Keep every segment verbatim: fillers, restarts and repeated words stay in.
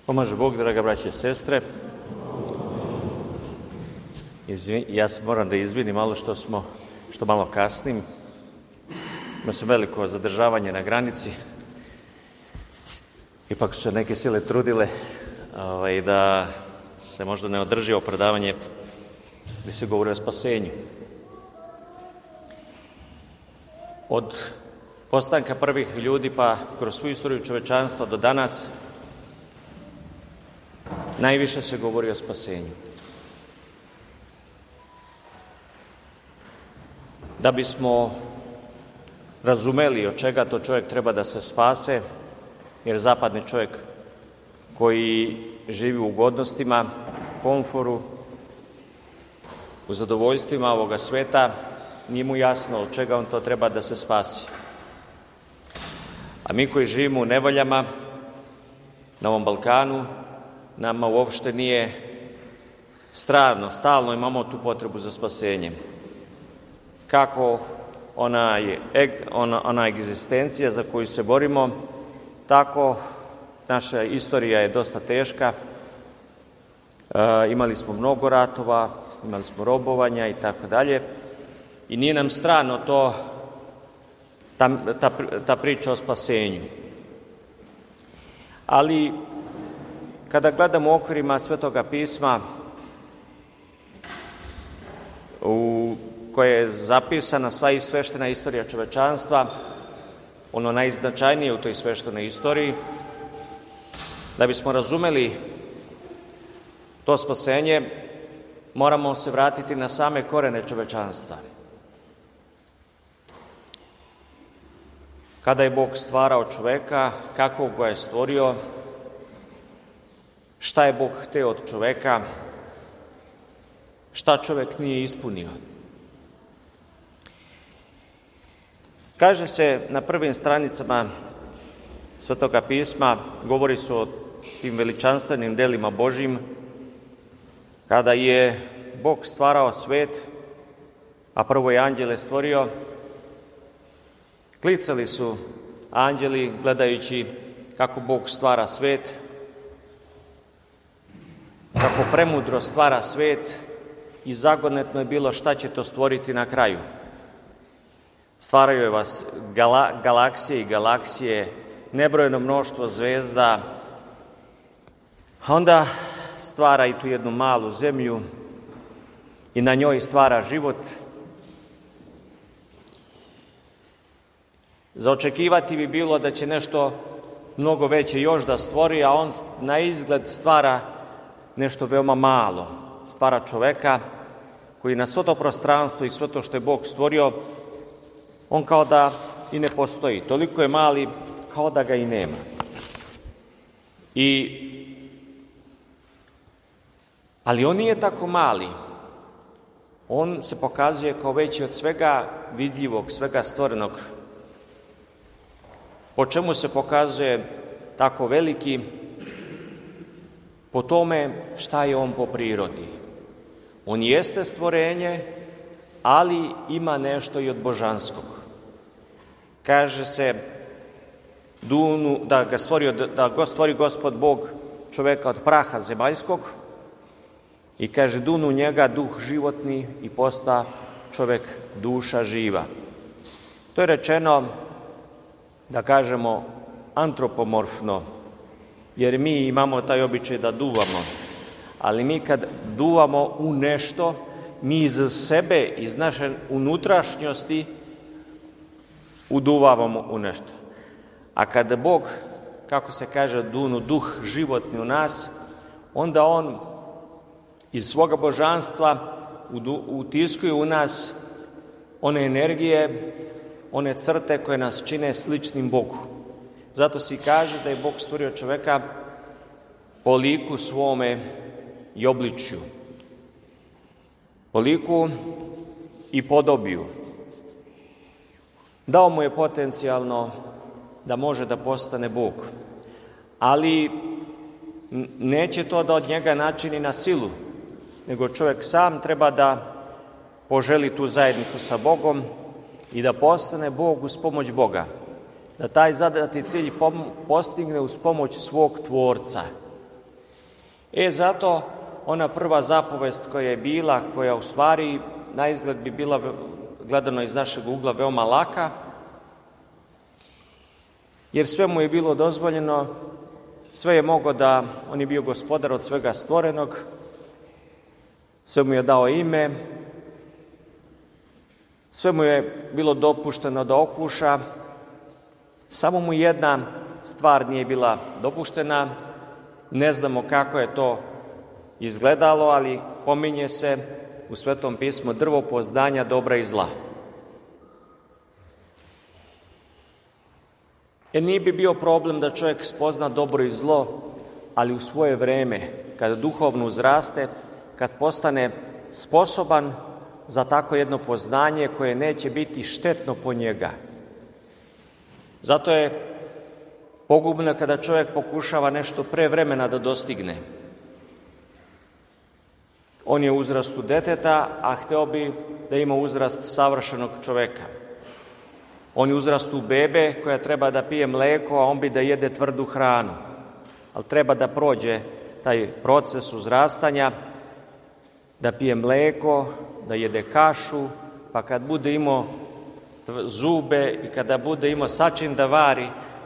Pomaže Bog, draga braće i sestre. Izvin, ja se moram da izvinim malo što smo, što malo kasnim. Ima se veliko zadržavanje na granici. Ipak su se neke sile trudile ovaj, da se možda ne održi ovo predavanje gdje se govori o spasenju. Od postanka prvih ljudi pa kroz svu istoriju čovečanstva do danas najviše se govori o spasenju. Da bismo razumeli od čega to čovjek treba da se spase, jer zapadni čovjek koji živi u ugodnostima, komforu, u zadovoljstvima ovoga sveta, nije mu jasno od čega on to treba da se spasi. A mi koji živimo u nevoljama na ovom Balkanu, nama uopšte nije strano, stalno imamo tu potrebu za spasenjem. Kako ona, je, ona, ona egzistencija za koju se borimo, tako naša istorija je dosta teška. E, imali smo mnogo ratova, imali smo robovanja i tako dalje. I nije nam strano to, ta, ta, ta priča o spasenju. Ali kada gledamo u okvirima Svetoga pisma u koje je zapisana sva i sveštena istorija čovečanstva, ono najznačajnije u toj sveštenoj istoriji, da bismo razumeli to spasenje, moramo se vratiti na same korene čovečanstva. Kada je Bog stvarao čoveka, kako ga je stvorio, šta je Bog hteo od čoveka, šta čovek nije ispunio. Kaže se na prvim stranicama Svetoga pisma, govori se o tim veličanstvenim delima Božjim, kada je Bog stvarao svet, a prvo je anđele stvorio, klicali su anđeli gledajući kako Bog stvara svet, kako premudro stvara svet i zagonetno je bilo šta će to stvoriti na kraju. Stvaraju vas gala, galaksije i galaksije, nebrojeno mnoštvo zvezda, a onda stvara i tu jednu malu zemlju i na njoj stvara život. Za očekivati bi bilo da će nešto mnogo veće još da stvori, a on na izgled stvara nešto veoma malo. Stvara čoveka koji na svo to prostranstvo i sve to što je Bog stvorio, on kao da i ne postoji. Toliko je mali kao da ga i nema. I, ali on nije tako mali. On se pokazuje kao veći od svega vidljivog, svega stvorenog. Po čemu se pokazuje tako veliki? Po tome šta je on po prirodi. On jeste stvorenje, ali ima nešto i od božanskog. Kaže se dunu, da ga stvorio, da ga stvori Gospod Bog čoveka od praha zemaljskog i kaže dunu njega duh životni i posta čovek duša živa. To je rečeno, da kažemo, antropomorfno, jer mi imamo taj običaj da duvamo, ali mi kad duvamo u nešto, mi iz sebe, iz naše unutrašnjosti uduvavamo u nešto. A kada Bog, kako se kaže, dunu duh životni u nas, onda on iz svoga božanstva utiskuje u nas one energije, one crte koje nas čine sličnim Bogu. Zato se kaže da je Bog stvorio čoveka po liku svome i obličju. Po liku i podobiju. Dao mu je potencijalno da može da postane Bog. Ali neće to da od njega načini na silu, nego čovjek sam treba da poželi tu zajednicu sa Bogom i da postane Bog uz pomoć Boga. Da taj zadati cilj postigne uz pomoć svog Tvorca, E, zato ona prva zapovest koja je bila, koja u stvari na izgled bi bila, gledano iz našeg ugla, veoma laka, jer sve mu je bilo dozvoljeno, sve je mogao da, on je bio gospodar od svega stvorenog, sve mu je dao ime, sve mu je bilo dopušteno da okuša, samo mu jedna stvar nije bila dopuštena, ne znamo kako je to izgledalo, ali pominje se u Svetom pismu drvo poznanja dobra i zla. E, nije bi bio problem da čovjek spozna dobro i zlo, ali u svoje vreme, kada duhovno uzraste, kad postane sposoban za tako jedno poznanje koje neće biti štetno po njega. Zato je pogubno kada čovjek pokušava nešto pre vremena da dostigne. On je u uzrastu deteta, a hteo bi da ima uzrast savršenog čoveka. On je u uzrastu bebe koja treba da pije mleko, a on bi da jede tvrdu hranu. Ali treba da prođe taj proces uzrastanja, da pije mleko, da jede kašu, pa kad bude imao zube i kada bude imao sačin da vari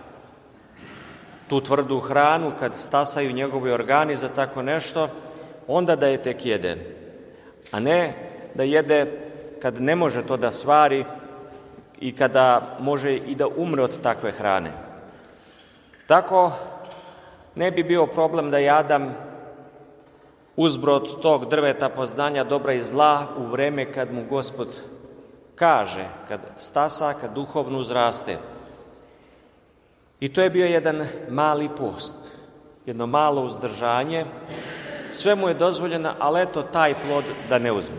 tu tvrdu hranu, kad stasaju njegovi organi za tako nešto, onda da je tek jede, a ne da jede kad ne može to da svari i kada može i da umre od takve hrane. Tako ne bi bio problem da je Adam uzbrod tog drveta poznanja dobra i zla u vreme kad mu Gospod kaže, kad stasa, kad duhovno uzraste. I to je bio jedan mali post, jedno malo uzdržanje, sve mu je dozvoljeno, ali eto taj plod da ne uzme.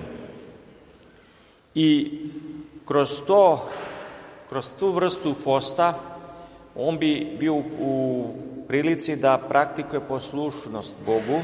I kroz to, kroz tu vrstu posta, on bi bio u prilici da praktikuje poslušnost Bogu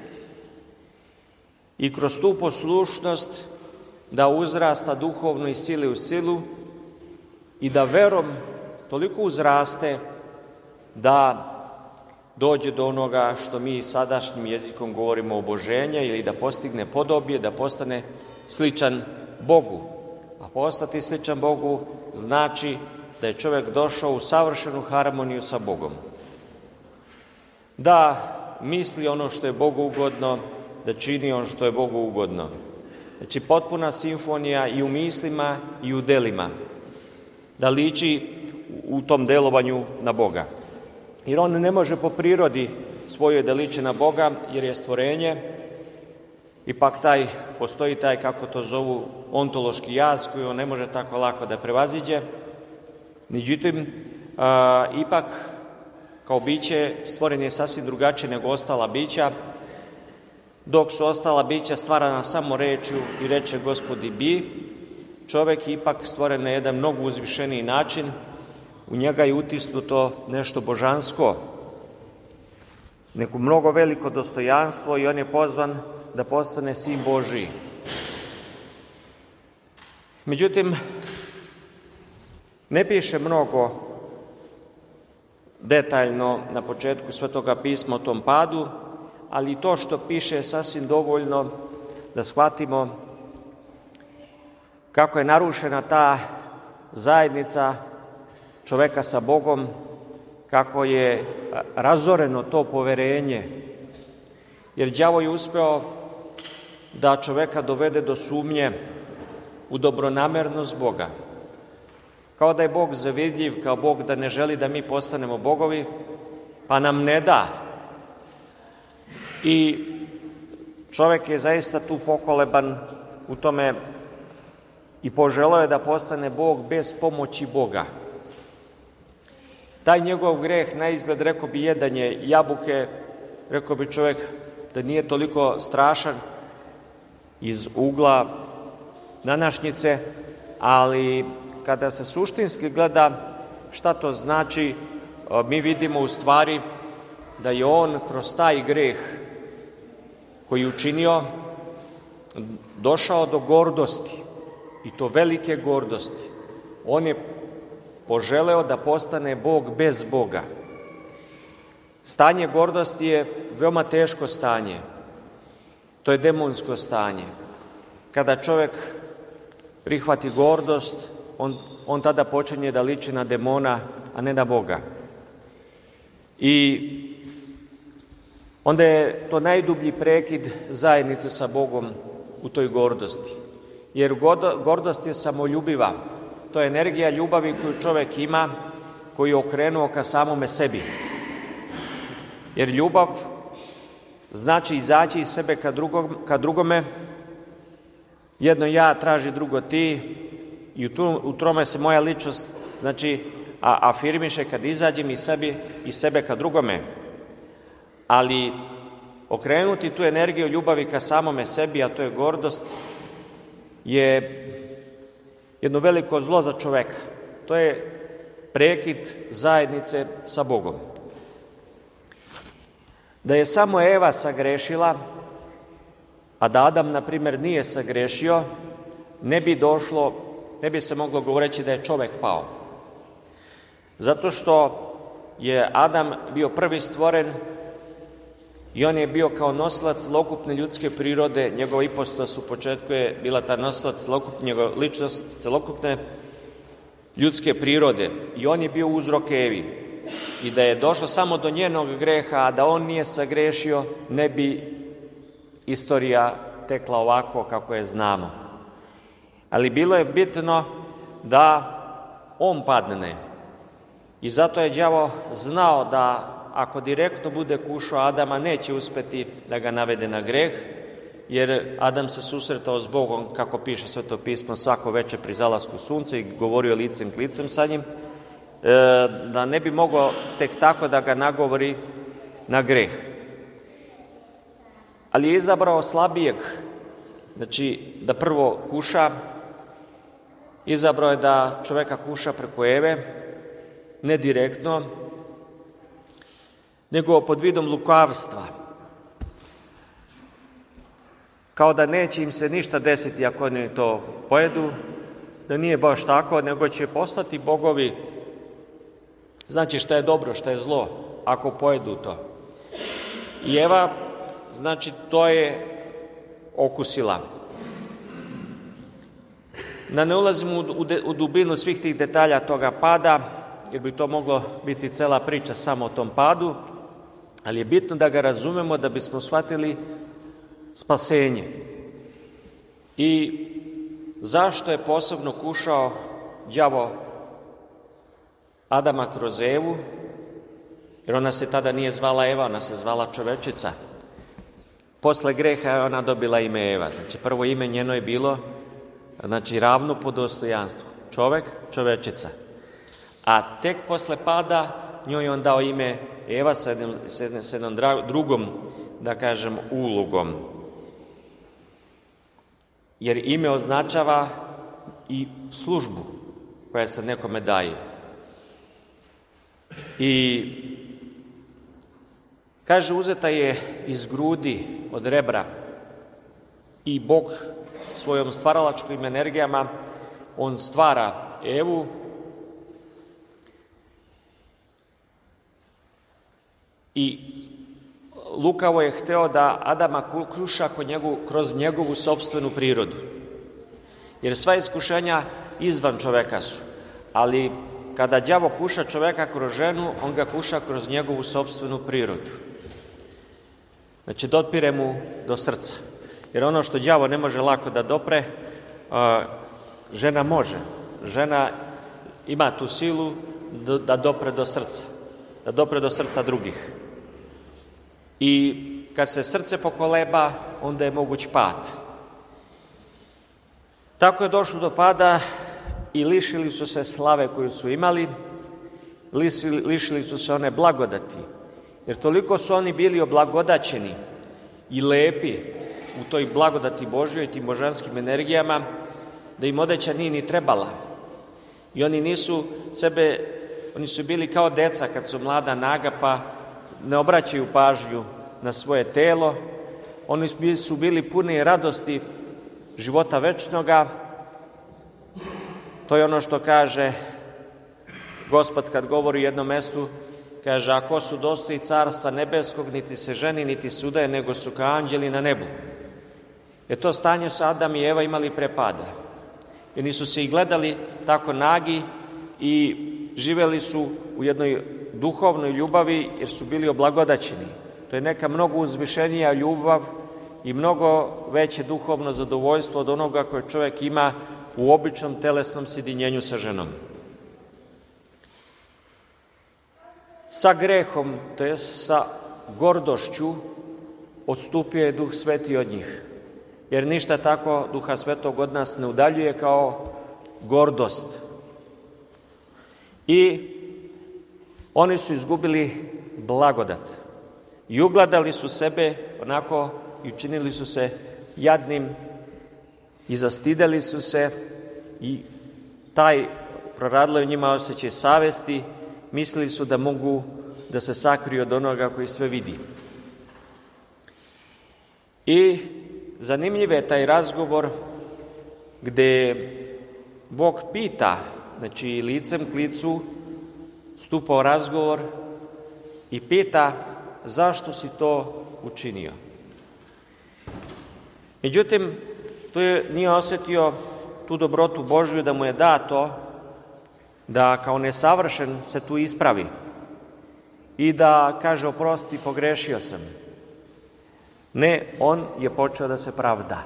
i kroz tu poslušnost da uzrasta duhovno iz sile u silu i da verom toliko uzraste da dođe do onoga što mi sadašnjim jezikom govorimo oboženje ili da postigne podobje, da postane sličan Bogu. A postati sličan Bogu znači da je čovjek došao u savršenu harmoniju sa Bogom. Da misli ono što je Bogu ugodno, da čini ono što je Bogu ugodno. Znači potpuna simfonija i u mislima i u delima. Da liči u tom delovanju na Boga. Jer on ne može po prirodi svojoj da liči na Boga, jer je stvorenje, ipak taj, postoji taj, kako to zovu, ontološki jaz, koji on ne može tako lako da prevaziđe. Međutim, a, ipak, kao biće, stvoren je sasvim drugačije nego ostala bića, dok su ostala bića stvarana samo rečju i reče Gospodi bi, čovek je ipak stvoren na jedan mnogo uzvišeniji način, u njega je utisnuto nešto božansko, neko mnogo veliko dostojanstvo i on je pozvan da postane sin Božiji. Međutim, ne piše mnogo detaljno na početku Svetoga pisma o tom padu, ali to što piše je sasvim dovoljno da shvatimo kako je narušena ta zajednica čoveka sa Bogom, kako je razoreno to poverenje, jer đavo je uspeo da čoveka dovede do sumnje u dobronamernost Boga. Kao da je Bog zavidljiv, kao Bog da ne želi da mi postanemo bogovi, pa nam ne da. I čovek je zaista tu pokoleban u tome i poželeo je da postane Bog bez pomoći Boga. Taj njegov greh, na izgled, rekao bi jedanje jabuke, rekao bi čovjek da nije toliko strašan iz ugla današnjice, ali kada se suštinski gleda šta to znači, mi vidimo u stvari da je on kroz taj greh koji je učinio došao do gordosti, i to velike gordosti. On je poželeo da postane Bog bez Boga. Stanje gordosti je veoma teško stanje. To je demonsko stanje. Kada čovjek prihvati gordost, on, on tada počinje da liči na demona, a ne na Boga. I onda je to najdublji prekid zajednice sa Bogom u toj gordosti. Jer gordost je samoljubiva. To je energija ljubavi koju čovjek ima, koju je okrenuo ka samome sebi. Jer ljubav znači izaći iz sebe ka, drugom, ka drugome. Jedno ja traži, drugo ti. I u, tu, u tome se moja ličnost znači, a, afirmiše kad izađem iz, sebi, iz sebe ka drugome. Ali okrenuti tu energiju ljubavi ka samome sebi, a to je gordost, je jedno veliko zlo za čoveka. To je prekid zajednice sa Bogom. Da je samo Eva sagrešila, a da Adam, na primjer, nije sagrešio, ne bi došlo, ne bi se moglo govoreći da je čovek pao. Zato što je Adam bio prvi stvoren i on je bio kao nosilac celokupne ljudske prirode, njegova ipostas u početku je bila ta nosilac celokupne, njegova ličnost celokupne ljudske prirode i on je bio uzrok Evi. I da je došlo samo do njenog greha, a da on nije sagrešio, ne bi istorija tekla ovako kako je znamo. Ali bilo je bitno da on padne. I zato je đavo znao da ako direktno bude kušao Adama, neće uspeti da ga navede na greh, jer Adam se susretao s Bogom, kako piše Sveto pismo, svako veče pri zalasku sunca i govorio licem k licem sa njim, da ne bi mogao tek tako da ga nagovori na greh. Ali je izabrao slabijeg, znači da prvo kuša, izabrao je da čoveka kuša preko Eve, ne direktno, nego pod vidom lukavstva. Kao da neće im se ništa desiti ako oni to pojedu, da nije baš tako, nego će postati bogovi. Znači šta je dobro, šta je zlo, ako pojedu to. I Eva, znači to je okusila. Da ne ulazimo u, u, u dubinu svih tih detalja toga pada, jer bi to moglo biti cela priča samo o tom padu, ali je bitno da ga razumemo da bismo shvatili spasenje. I zašto je posebno kušao đavo Adama kroz Evu, jer ona se tada nije zvala Eva, ona se zvala čovečica. Posle greha je ona dobila ime Eva. Znači prvo ime njeno je bilo znači ravno po dostojanstvu. Čovek, čovečica. A tek posle pada njoj je on dao ime Eva sa jednom, sa jednom drugom, da kažem, ulogom. Jer ime označava i službu koja se nekome daje. I kaže, uzeta je iz grudi od rebra i Bog svojom stvaralačkim energijama, on stvara Evu i lukavo je hteo da Adama kuša kroz njegovu sopstvenu prirodu. Jer sva iskušenja izvan čoveka su, ali kada đavo kuša čoveka kroz ženu, on ga kuša kroz njegovu sopstvenu prirodu. Znači, dopire mu do srca. Jer ono što đavo ne može lako da dopre, žena može. Žena ima tu silu da dopre do srca, da dopre do srca drugih. I kad se srce pokoleba, onda je moguć pad. Tako je došlo do pada i lišili su se slave koju su imali, lišili su se one blagodati, jer toliko su oni bili oblagodaćeni i lepi u toj blagodati Božjoj i tim božanskim energijama, da im odeća nije ni trebala. I oni nisu sebe, oni su bili kao deca kad su mlada naga, pa ne obraćaju pažnju na svoje telo. Oni su bili puni radosti života večnoga. To je ono što kaže Gospod kad govori u jednom mestu, kaže, a ko su dostoji carstva nebeskog, niti se ženi, niti sudaje, nego su kao anđeli na nebu. Jer to stanje su Adam i Eva imali pre pada. I oni su se i gledali tako nagi i živeli su u jednoj duhovnoj ljubavi jer su bili oblagodaćeni. To je neka mnogo uzvišenija ljubav i mnogo veće duhovno zadovoljstvo od onoga koje čovjek ima u običnom telesnom sjedinjenju sa ženom. Sa grehom, to je sa gordošću, odstupio je Duh Sveti od njih. Jer ništa tako Duha Svetog od nas ne udaljuje kao gordost. I oni su izgubili blagodat. I ugladali su sebe onako i učinili su se jadnim i zastideli su se i taj proradilo je u njima osjećaj savesti, mislili su da mogu da se sakriju od onoga koji sve vidi. I zanimljiv je taj razgovor gde Bog pita, znači licem k licu stupa u razgovor i pita zašto si to učinio. Međutim, tu je, nije osjetio tu dobrotu Božju da mu je dato da kao nesavršen se tu ispravi i da kaže oprosti, pogrešio sam. Ne, on je počeo da se pravda.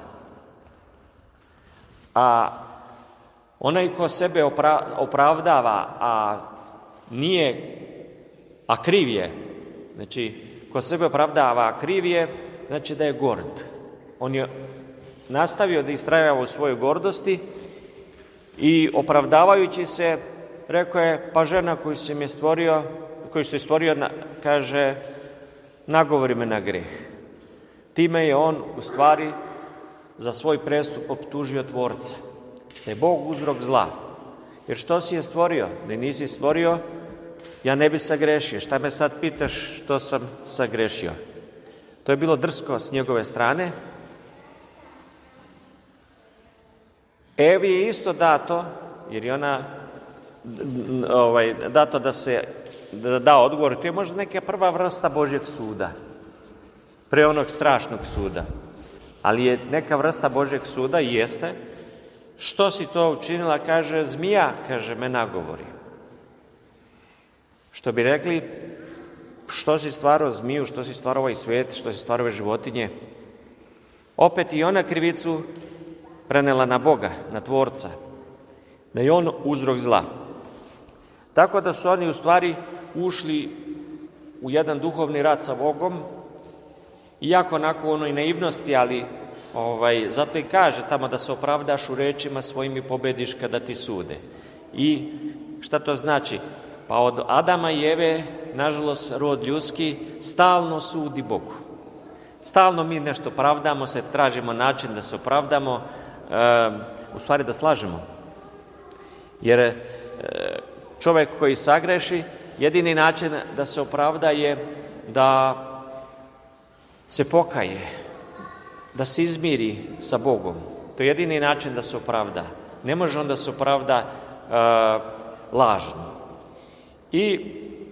A onaj ko sebe opravdava, a nije, a kriv je, znači, ko sebe opravdava, a kriv je, znači da je gord. On je nastavio da istrajava u svojoj gordosti i opravdavajući se, rekao je, pa žena koju se mi je stvorio, koju se je stvorio, kaže, nagovori me na greh. Time je on, u stvari, za svoj prestup optužio Tvorca. Da je Bog uzrok zla. Jer što si je stvorio? Da je nisi stvorio, ja ne bi sagrešio. Šta me sad pitaš što sam sagrešio? To je bilo drsko s njegove strane. Evi je isto dato, jer je ona ovaj, dato da se da da odgovor. To je možda neka prva vrsta Božjeg suda. Pre onog strašnog suda. Ali je neka vrsta Božjeg suda i jeste. Što si to učinila? Kaže, zmija, kaže, me nagovori. Što bi rekli, što si stvarao zmiju, što si stvarao ovaj svet, što si stvarao ove životinje. Opet i ona krivicu prenela na Boga, na Tvorca. Da je on uzrok zla. Tako da su oni u stvari ušli u jedan duhovni rat sa Bogom, iako onako u onoj naivnosti, ali ovaj, zato i kaže tamo da se opravdaš u rečima svojim i pobediš kada ti sude. I šta to znači? Pa od Adama i Eve, nažalost, rod ljudski stalno sudi Bogu. Stalno mi nešto pravdamo se, tražimo način da se opravdamo, e, u stvari da slažemo. Jer e, čovjek koji sagreši, jedini način da se opravda je da se pokaje, da se izmiri sa Bogom. To je jedini način da se opravda. Ne može on da se opravda e, lažno. I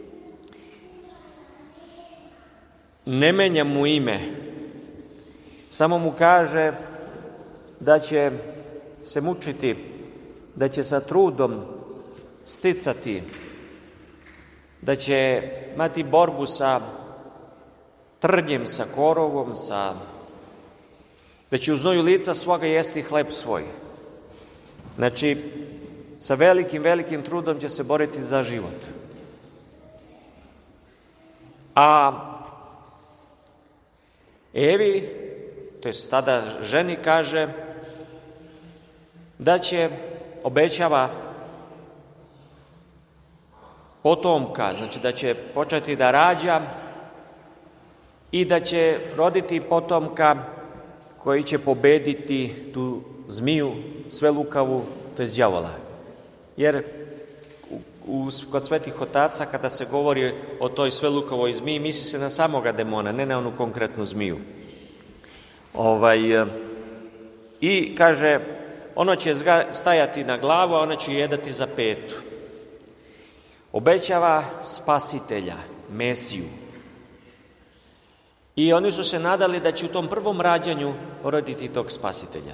ne menja mu ime, samo mu kaže da će se mučiti, da će sa trudom sticati, da će imati borbu sa trnjem, sa korovom, sa... da će u znoju lica svoga jesti hleb svoj. Znači, sa velikim, velikim trudom će se boriti za život. A Evi, to je tada ženi, kaže da će, obećava potomka, znači da će početi da rađa i da će roditi potomka koji će pobediti tu zmiju, svelukavu, to je đavola. Jer u, kod svetih otaca, kada se govori o toj svelukavoj zmiji, misli se na samoga demona, ne na onu konkretnu zmiju. Ovaj, I kaže, ono će stajati na glavu, a ona će jedati za petu. Obećava spasitelja. Mesiju. I oni su se nadali da će u tom prvom rađanju roditi tog spasitelja.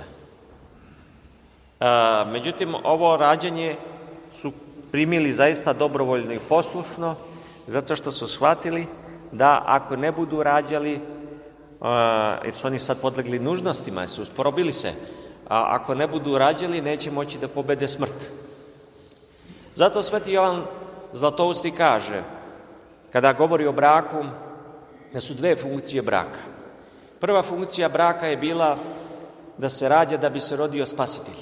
A, međutim, ovo rađanje su primili zaista dobrovoljno i poslušno, zato što su shvatili da ako ne budu rađali, a, jer su oni sad podlegli nužnostima, jer su usporobili se, a ako ne budu rađali, neće moći da pobede smrt. Zato Sveti Jovan Zlatousti kaže, kada govori o braku, da su dve funkcije braka. Prva funkcija braka je bila da se rađa da bi se rodio spasitelj.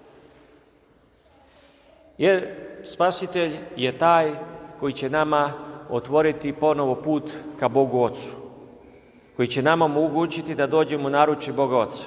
Jer spasitelj je taj koji će nama otvoriti ponovo put ka Bogu Ocu, koji će nama omogućiti da dođemo u naručje Boga Oca.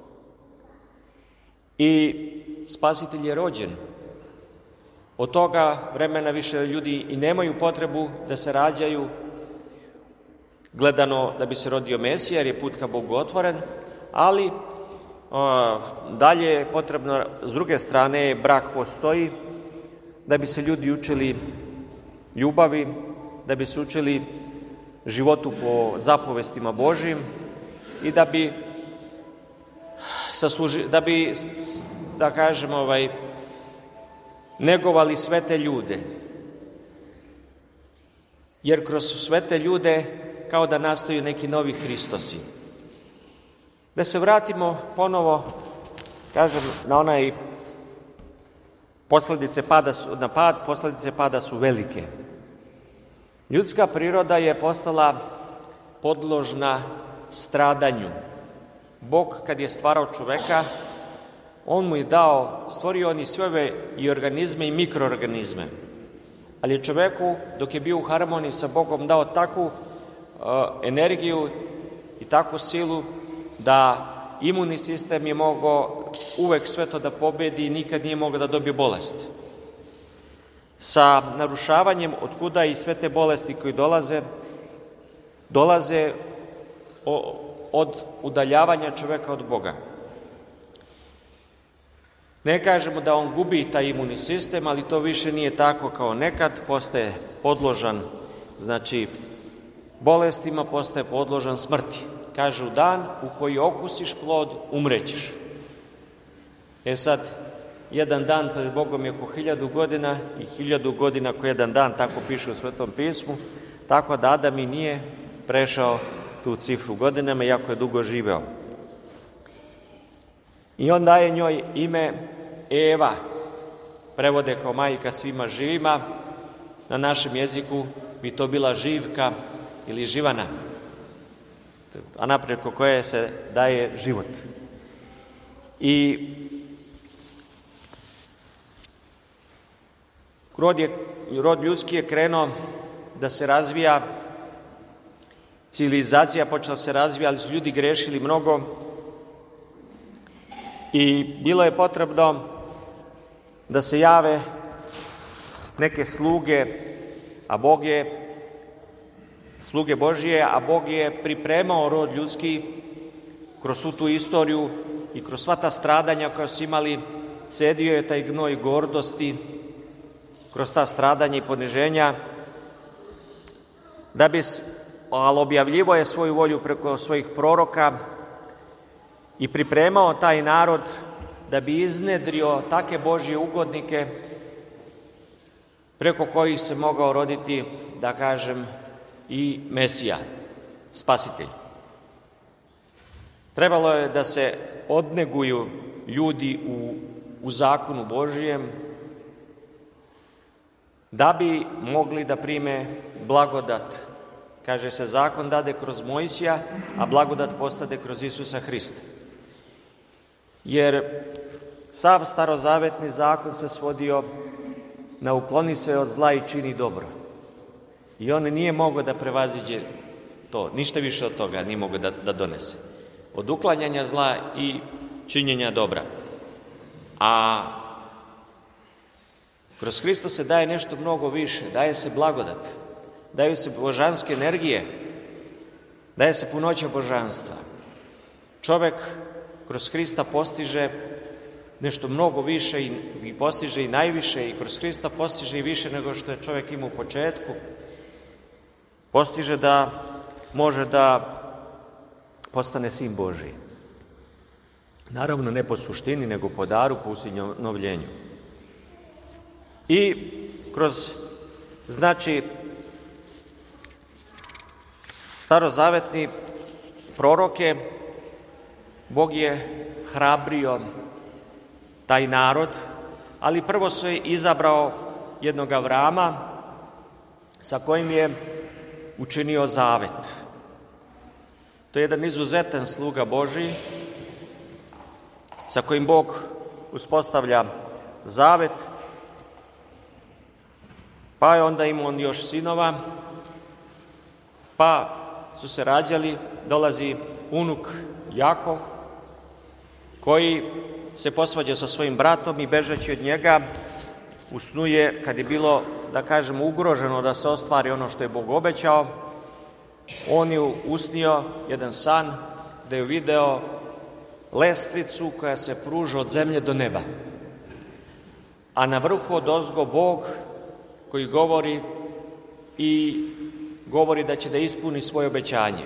I spasitelj je rođen. Od toga vremena više ljudi i nemaju potrebu da se rađaju gledano da bi se rodio Mesija, jer je put ka Bogu otvoren, ali o, dalje je potrebno, s druge strane, brak postoji da bi se ljudi učili ljubavi, da bi se učili životu po zapovestima Božjim i da bi sasluži, da bi, da kažem, ovaj, negovali sve te ljude. Jer kroz sve te ljude kao da nastaju neki novi Hristosi. Da se vratimo ponovo, kažem, na onaj posledice pada su, na pad, posledice pada su velike. Ljudska priroda je postala podložna stradanju. Bog, kad je stvarao čoveka, on mu je dao, stvorio on i sve ove i organizme i mikroorganizme. Ali je čoveku, dok je bio u harmoniji sa Bogom, dao takvu uh, energiju i takvu silu da imunni sistem je mogao uvek sve to da pobedi i nikad nije mogao da dobije bolest. Sa narušavanjem, otkuda i sve te bolesti koje dolaze, dolaze o, od udaljavanja čoveka od Boga. Ne kažemo da on gubi taj imunni sistem, ali to više nije tako kao nekad, postaje podložan, znači, bolestima, postaje podložan smrti. Kaže, u dan u koji okusiš plod, umrećeš. E sad, jedan dan pred Bogom je oko hiljadu godina i hiljadu godina ko jedan dan, tako piše u Svetom pismu, tako da Adam i nije prešao tu cifru godinama, iako je dugo živeo. I on daje njoj ime Eva, prevode kao majka svima živima, na našem jeziku bi to bila živka ili živana, a napreko koje se daje život. I rod, je, rod ljudski je krenuo da se razvija, civilizacija počela se razvija, ali su ljudi grešili mnogo i bilo je potrebno da se jave neke sluge, a Bog je sluge Božije, a Bog je pripremao rod ljudski kroz svu tu istoriju i kroz sva ta stradanja koja su imali, cedio je taj gnoj gordosti, kroz ta stradanja i poniženja, da bi, ali objavljivo je svoju volju preko svojih proroka i pripremao taj narod da bi iznedrio take Božje ugodnike preko kojih se mogao roditi, da kažem, i Mesija, spasitelj. Trebalo je da se odneguju ljudi u, u zakonu Božijem, da bi mogli da prime blagodat. Kaže se, zakon dade kroz Mojsija, a blagodat postade kroz Isusa Hrista. Jer sav starozavetni zakon se svodio na ukloni se od zla i čini dobro. I on nije mogao da prevaziđe to, ništa više od toga nije mogao da, da donese. Od uklanjanja zla i činjenja dobra. A kroz Hrista se daje nešto mnogo više, daje se blagodat, daju se božanske energije, daje se punoća božanstva. Čovek kroz Hrista postiže nešto mnogo više i, i postiže i najviše i kroz Hrista postiže i više nego što je čovek imao u početku. postiže da može da postane sin Božiji. Naravno, ne po suštini, nego po daru, po usinovljenju. I kroz, znači, starozavetni proroke, Bog je hrabrio taj narod, ali prvo se izabrao jednog Avrama sa kojim je učinio zavet. To je jedan izuzetan sluga Božiji sa kojim Bog uspostavlja zavet, pa je onda imao on još sinova, pa su se rađali, dolazi unuk Jakov, koji se posvađa sa svojim bratom i bežeći od njega usnuje, kad je bilo, da kažemo, ugroženo da se ostvari ono što je Bog obećao, on je usnio jedan san da je video lestvicu koja se pruža od zemlje do neba, a na vrhu odozgo Bog koji govori i govori da će da ispuni svoje obećanje.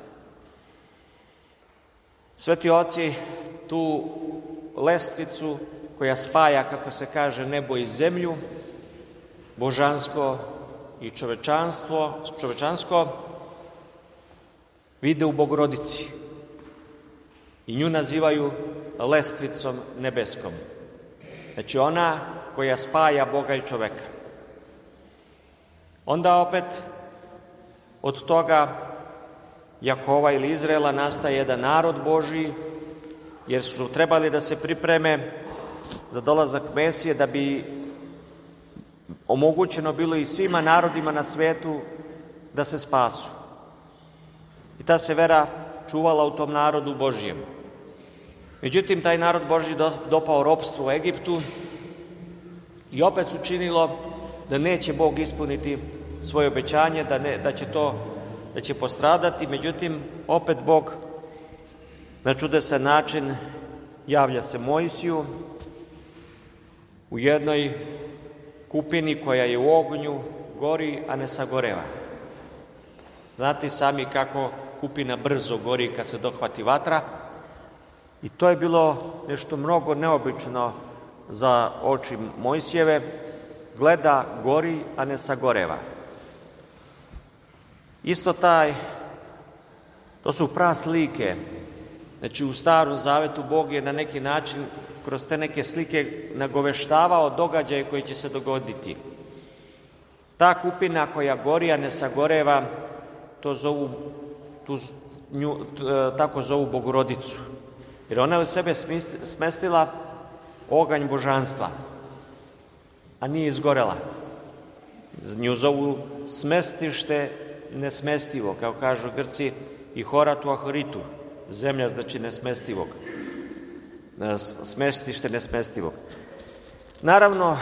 Sveti oci tu lestvicu koja spaja, kako se kaže, nebo i zemlju, božansko i čovečanstvo, čovečansko, vide u Bogorodici i nju nazivaju lestvicom nebeskom. Znači ona koja spaja Boga i čoveka. Onda opet od toga Jakova ili Izraela nastaje jedan narod Božiji, jer su trebali da se pripreme za dolazak Mesije, da bi omogućeno bilo i svima narodima na svetu da se spasu. I ta se vera čuvala u tom narodu Božijem. Međutim, taj narod Božji dopao ropstvu u Egiptu i opet su činilo da neće Bog ispuniti svoje obećanje, da, ne, da će to, da će postradati. Međutim, opet Bog na čudesan način javlja se Mojsiju u jednoj kupini koja je u ognju, gori, a ne sagoreva. Znate sami kako kupina brzo gori kad se dohvati vatra, i to je bilo nešto mnogo neobično za oči Mojsijeve. Gleda, gori, a ne sagoreva. Isto taj, to su praslike. Znači, u Starom zavetu Bog je na neki način kroz te neke slike nagoveštavao događaje koji će se dogoditi. Ta kupina koja gori, a ne sagoreva, to zovu, tu, nju, tako zovu Bogorodicu. Jer ona u sebe smestila oganj božanstva, a nije izgorela. Nju zovu smestište nesmestivo, kao kažu Grci, i horatu ahoritu, zemlja znači nesmestivog, smestište nesmestivog. Naravno,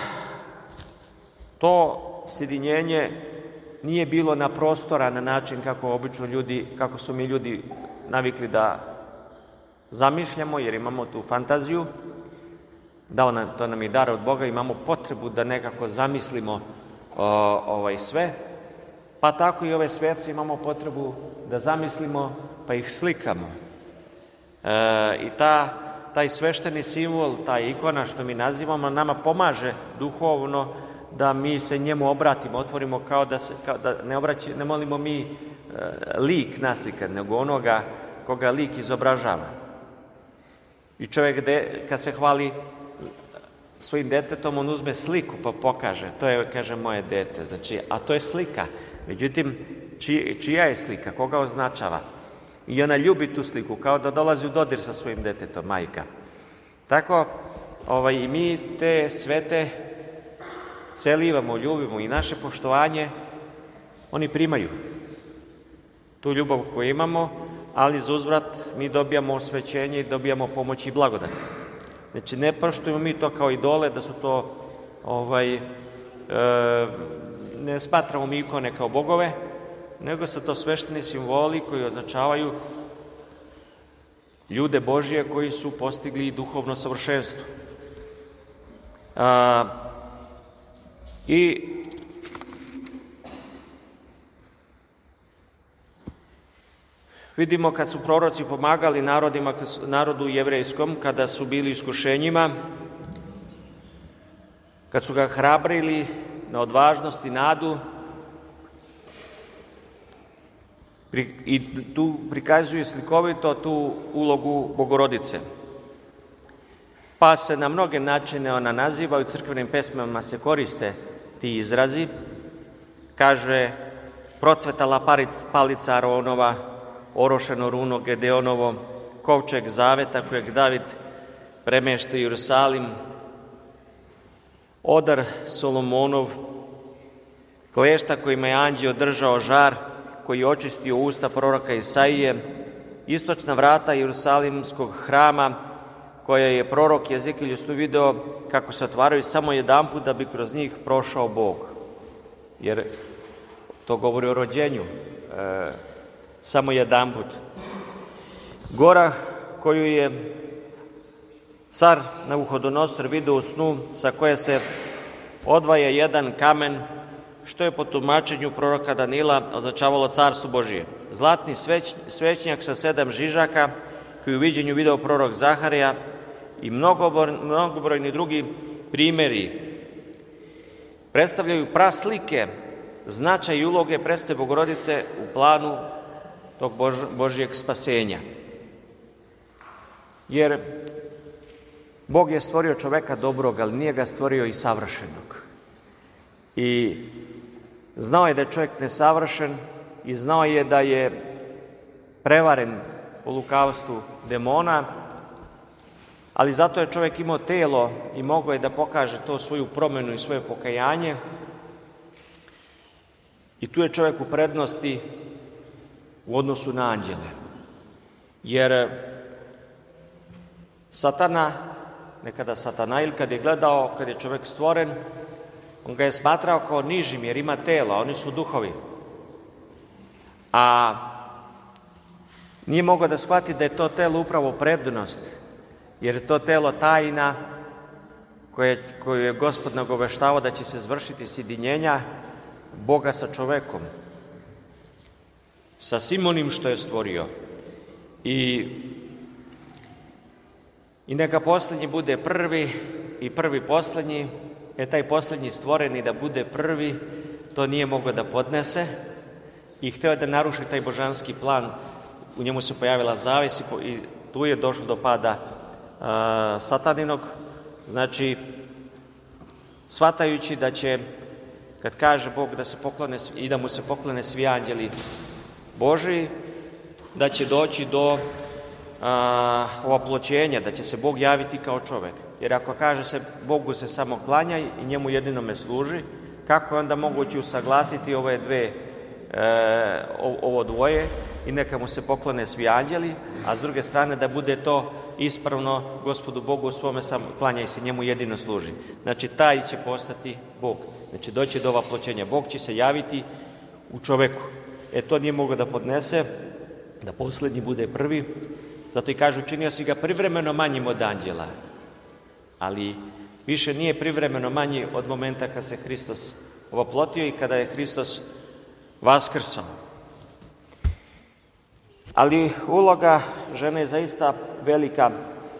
to sjedinjenje nije bilo na prostora na način kako obično ljudi, kako su mi ljudi navikli da zamišljamo, jer imamo tu fantaziju, dao nam, to nam je dar od Boga, imamo potrebu da nekako zamislimo o, ovaj sve, pa tako i ove svece imamo potrebu da zamislimo, pa ih slikamo. E, I ta, taj svešteni simbol, ta ikona što mi nazivamo, nama pomaže duhovno da mi se njemu obratimo, otvorimo kao da, se, kao da ne, obraći, ne molimo mi e, lik naslikan, nego onoga koga lik izobražava. I čovjek de, kad se hvali svojim detetom, on uzme sliku pa pokaže, to je, kaže, moje dete, znači, a to je slika. Međutim, čij, čija je slika, koga označava? I ona ljubi tu sliku, kao da dolazi u dodir sa svojim detetom, majka. Tako, ovaj, i mi te svete celivamo, ljubimo i naše poštovanje, oni primaju tu ljubav koju imamo, ali za uzvrat mi dobijamo osvećenje i dobijamo pomoć i blagodat. Znači, ne poštujemo mi to kao idole, da su to, ovaj, e, ne smatramo mi ikone kao bogove, nego su to svešteni simboli koji označavaju ljude Božije koji su postigli duhovno savršenstvo. A, I Vidimo kad su proroci pomagali narodima, narodu jevrejskom, kada su bili iskušenjima, kad su ga hrabrili na odvažnost i nadu, i tu prikazuju slikovito tu ulogu Bogorodice. Pa se na mnoge načine ona naziva, u crkvenim pesmama se koriste ti izrazi. Kaže, procvetala palica Aronova, orošeno runo Gedeonovo, kovčeg zaveta kojeg David premešta u Jerusalim, odar Solomonov, klešta kojima je anđeo držao žar, koji je očistio usta proroka Isaije, istočna vrata Jerusalimskog hrama, koja je prorok Jezekilj tu video kako se otvaraju samo jedanput da bi kroz njih prošao Bog. Jer to govori o rođenju, e, samo jedanput. Gora koju je car Navuhodonosor video u snu, sa koje se odvaja jedan kamen, što je po tumačenju proroka Danila označavalo carstvo Božije. Zlatni sveć, svećnjak sa sedam žižaka, koji u viđenju video prorok Zaharija, i mnogobrojni drugi primjeri predstavljaju praslike značaj i uloge predstave Bogorodice u planu tog Bož, Božijeg spasenja. Jer Bog je stvorio čoveka dobrog, ali nije ga stvorio i savršenog. I znao je da je čovjek nesavršen i znao je da je prevaren po lukavstvu demona, ali zato je čovjek imao telo i mogao je da pokaže to svoju promjenu i svoje pokajanje. I tu je čovjek u prednosti u odnosu na anđele. Jer Satana, nekada Satanail, kad je gledao, kad je čovjek stvoren, on ga je smatrao kao nižim jer ima telo, a oni su duhovi. A nije mogao da shvati da je to telo upravo prednost, jer je to telo tajna koje, koju je Gospod nagoveštavao da će se zvršiti sjedinjenja Boga sa čovekom, sa svim onim što je stvorio. I, i neka posljednji bude prvi i prvi posljednji, je taj posljednji stvoreni da bude prvi, to nije mogao da podnese i hteo da naruši taj božanski plan. U njemu se pojavila zavis i tu je došlo do pada uh, sataninog. Znači, shvatajući da će, kad kaže Bog da se poklone i da mu se poklone svi anđeli Božiji, da će doći do a, oploćenja, da će se Bog javiti kao čovek. Jer ako kaže se Bogu se samo klanjaj i njemu jedinome služi, kako je onda moguće usaglasiti ove dve, e, ovo dvoje i neka mu se poklone svi anđeli, a s druge strane da bude to ispravno Gospodu Bogu u svome samo klanjaj se, njemu jedino služi. Znači, taj će postati Bog. Znači, doći do oploćenja. Bog će se javiti u čoveku. E, to nije mogao da podnese, da posljednji bude prvi. Zato i kaže, učinio si ga privremeno manjim od anđela. Ali više nije privremeno manji od momenta kad se Hristos oplotio i kada je Hristos vaskrsao. Ali uloga žene je zaista velika,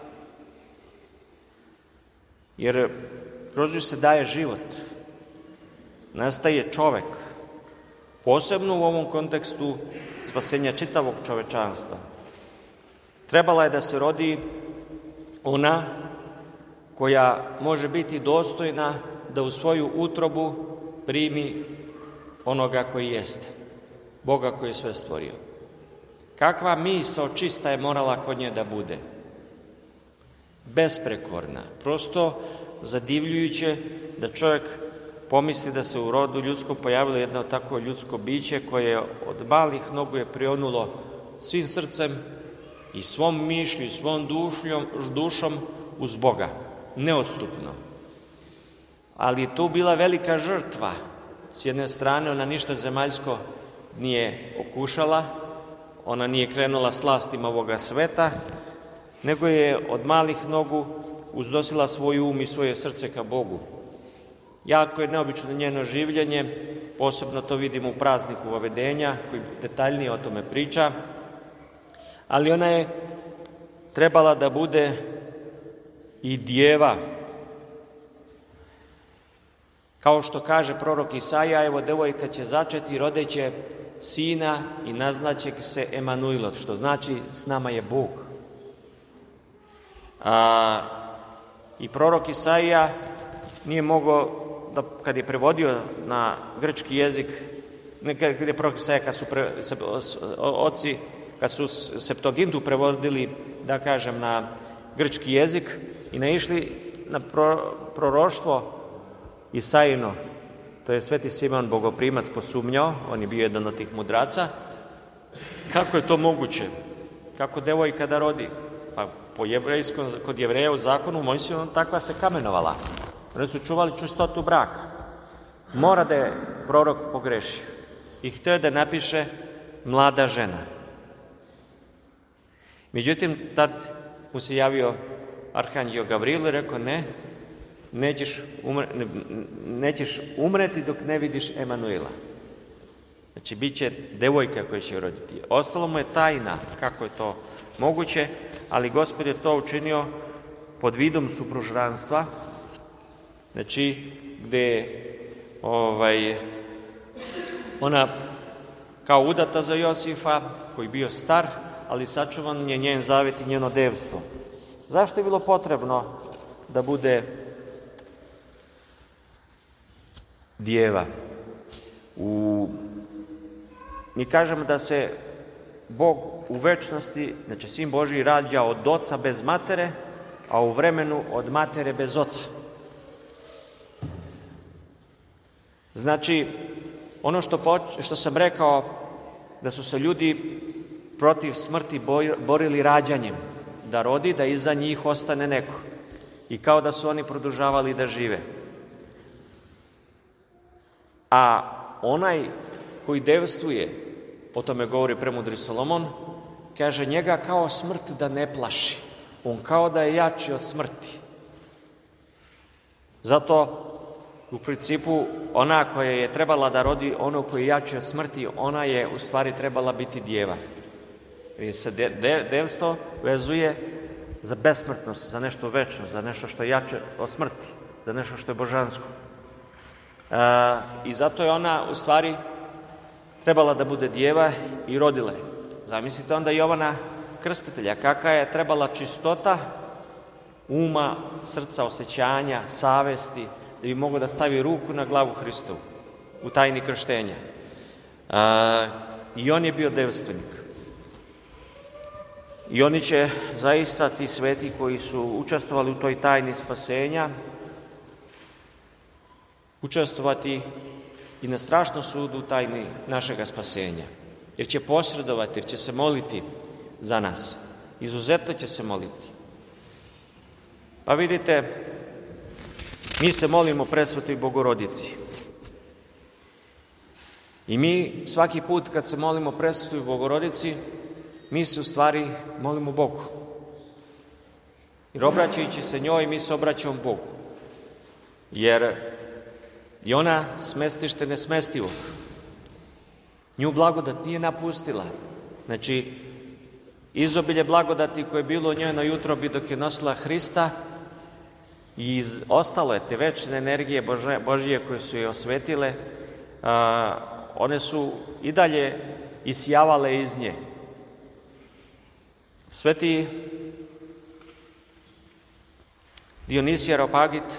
jer kroz nju se daje život. Nastaje čovek, posebno u ovom kontekstu spasenja čitavog čovečanstva. Trebala je da se rodi ona koja može biti dostojna da u svoju utrobu primi onoga koji jeste, Boga koji je sve stvorio. Kakva misao čista je morala kod nje da bude? Besprekorna, prosto zadivljujuće da čovjek pomisli da se u rodu ljudskom pojavilo jedno tako ljudsko biće koje od malih nogu je prionulo svim srcem i svom mišlju i svom dušljom, dušom uz Boga, neodstupno. Ali tu bila velika žrtva. S jedne strane, ona ništa zemaljsko nije okušala, ona nije krenula slastima ovoga sveta, nego je od malih nogu uzdosila svoj um i svoje srce ka Bogu. Jako je neobično njeno življenje, posebno to vidimo u prazniku Vavedenja, koji detaljnije o tome priča. ali ona je trebala da bude i djeva. Kao što kaže prorok Isaija, evo devojka će začeti, rodeće sina i naznaće se Emanuilot, što znači s nama je Bog. A, I prorok Isaija nije mogao, da, kad je prevodio na grčki jezik, ne, kad je prorok Isaija, kad su pre, se, oci, kad su Septuagintu prevodili, da kažem, na grčki jezik i naišli na pro, proroštvo Isaino, to je Sveti Simeon Bogoprimac posumnjao, on je bio jedan od tih mudraca. Kako je to moguće? Kako devojka da rodi? Pa po jevrejskom, kod Jevreja u zakonu Mojsijevom takva se kamenovala. Oni su čuvali čistotu braka. Mora da je prorok pogrešio i htio da napiše mlada žena. Međutim, tad mu se javio arhanđeo Gavrilo i rekao ne, nećeš, umre, ne, nećeš umreti dok ne vidiš Emanuila. Znači, bit će devojka koja će roditi. Ostalo mu je tajna kako je to moguće, ali Gospod je to učinio pod vidom supružanstva, znači, gde ovaj, ona kao udata za Josifa, koji bio star, ali sačuvan je njen zavet i njeno devstvo. Zašto je bilo potrebno da bude djeva? U... Mi kažemo da se Bog u večnosti, znači Sin Božji, rađa od oca bez matere, a u vremenu od matere bez oca. Znači, ono što, poč... što sam rekao, da su se ljudi protiv smrti borili rađanjem, da rodi, da iza njih ostane neko. I kao da su oni produžavali da žive. A onaj koji devstvuje, o tome govori premudri Solomon, kaže njega kao smrt da ne plaši. On kao da je jači od smrti. Zato u principu ona koja je trebala da rodi ono koji je jači od smrti, ona je u stvari trebala biti djeva. Jer se de, de, devstvo vezuje za besmrtnost, za nešto večno, za nešto što je jače od smrti, za nešto što je božansko. E, I zato je ona u stvari trebala da bude djeva i rodila je. Zamislite onda Jovana Krstitelja, kakva je trebala čistota uma, srca, osjećanja, savesti, da bi mogao da stavi ruku na glavu Hristovu u tajni krštenja. E, I on je bio devstvenik. I oni će zaista, ti sveti koji su učestvovali u toj tajni spasenja, učestvovati i na strašnom sudu u tajni našega spasenja. Jer će posredovati, jer će se moliti za nas. Izuzetno će se moliti. Pa vidite, mi se molimo Presvetoj Bogorodici. I mi svaki put kad se molimo Presvetoj Bogorodici, mi se u stvari molimo Bogu. Jer obraćajući se njoj, mi se obraćamo Bogu. Jer je ona smestište nesmestivog. Nju blagodat nije napustila. Znači, izobilje blagodati koje je bilo u njoj na utrobi dok je nosila Hrista i iz, ostalo je te večne energije Bože, Božije koje su je osvetile, a, one su i dalje isjavale iz nje. Sveti Dionisije Areopagit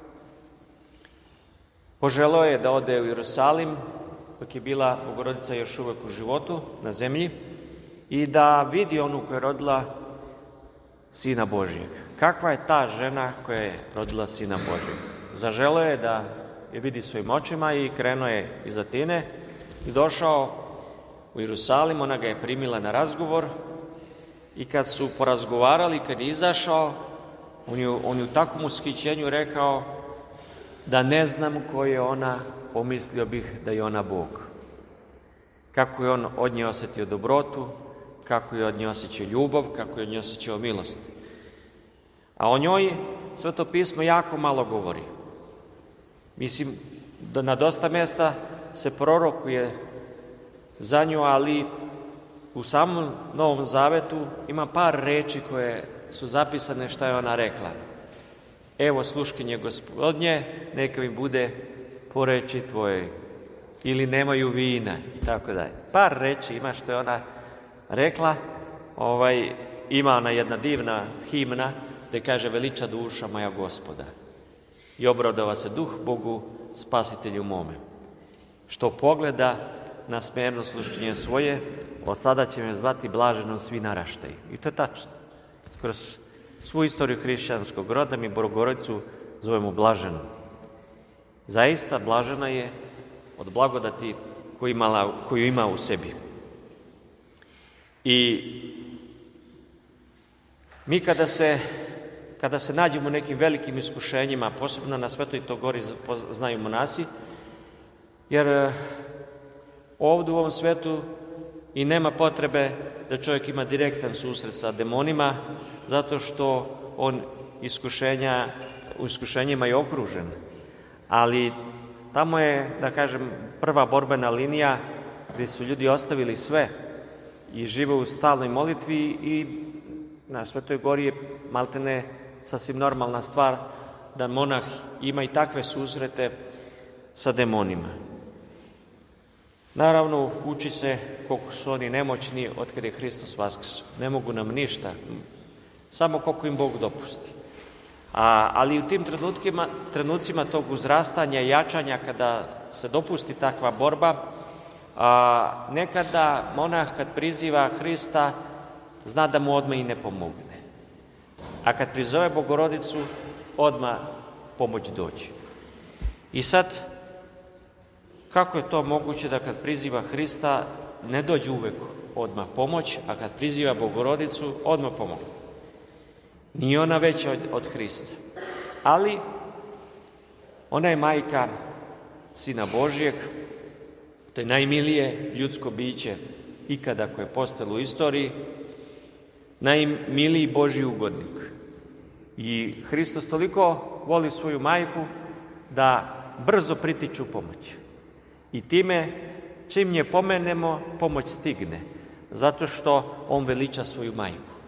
poželeo je da ode u Jerusalim, dok je bila Bogorodica još uvek u životu na zemlji, i da vidi onu koja je rodila Sina Božijeg. Kakva je ta žena koja je rodila Sina Božijeg? Zaželeo je da je vidi svojim očima i krenuo je iz Atine i došao u Jerusalim, ona ga je primila na razgovor i kad su porazgovarali, kad je izašao, on je, on je u takvom ushićenju rekao da ne znam ko je ona, pomislio bih da je ona Bog. Kako je on od nje osjetio dobrotu, kako je od nje osjećao ljubav, kako je od nje osjećao milost. A o njoj Sveto pismo jako malo govori. Mislim, da na dosta mesta se prorokuje za nju, ali u samom Novom Zavetu ima par reči koje su zapisane šta je ona rekla. Evo sluškinje Gospodnje, neka mi bude po reči tvojoj, ili nemaju vina, i tako dalje. Par reči ima što je ona rekla. Ovaj, ima ona jedna divna himna gde kaže veliča duša moja Gospoda i obradova se duh Bogu, spasitelju mome, što pogleda na smerno sluškinje svoje, od sada će me zvati blaženom svi naraštaji. I to je tačno. Kroz svu istoriju hrišćanskog roda mi Bogorodicu zovemo blaženu. Zaista blažena je od blagodati koju, imala, koju ima u sebi. I mi kada se, kada se nađemo u nekim velikim iskušenjima, posebno na Svetoj Gori znaju monasi, jer ovdje u ovom svetu i nema potrebe da čovjek ima direktan susret sa demonima, zato što on iskušenja, u iskušenjima je okružen. Ali tamo je, da kažem, prva borbena linija gdje su ljudi ostavili sve i žive u stalnoj molitvi i na Svetoj Gori je maltene sasvim normalna stvar da monah ima i takve susrete sa demonima. Naravno, uči se koliko su oni nemoćni od kada je Hristos vaskrso. Ne mogu nam ništa, samo koliko im Bog dopusti. A, ali u tim trenutkima, trenucima tog uzrastanja i jačanja, kada se dopusti takva borba, a, nekada monah kad priziva Hrista zna da mu odmah i ne pomogne. A kad prizove Bogorodicu, odmah pomoć dođe. I sad, kako je to moguće da kad priziva Hrista ne dođe uvek odmah pomoć, a kad priziva Bogorodicu odmah pomogne? Nije ona veća od, od Hrista. Ali ona je majka Sina Božijeg, to je najmilije ljudsko biće ikada koje je postalo u istoriji, najmiliji Božji ugodnik. I Hristos toliko voli svoju majku da brzo pritiču pomoć. I time, čim nje pomenemo, pomoć stigne, zato što on veliča svoju majku.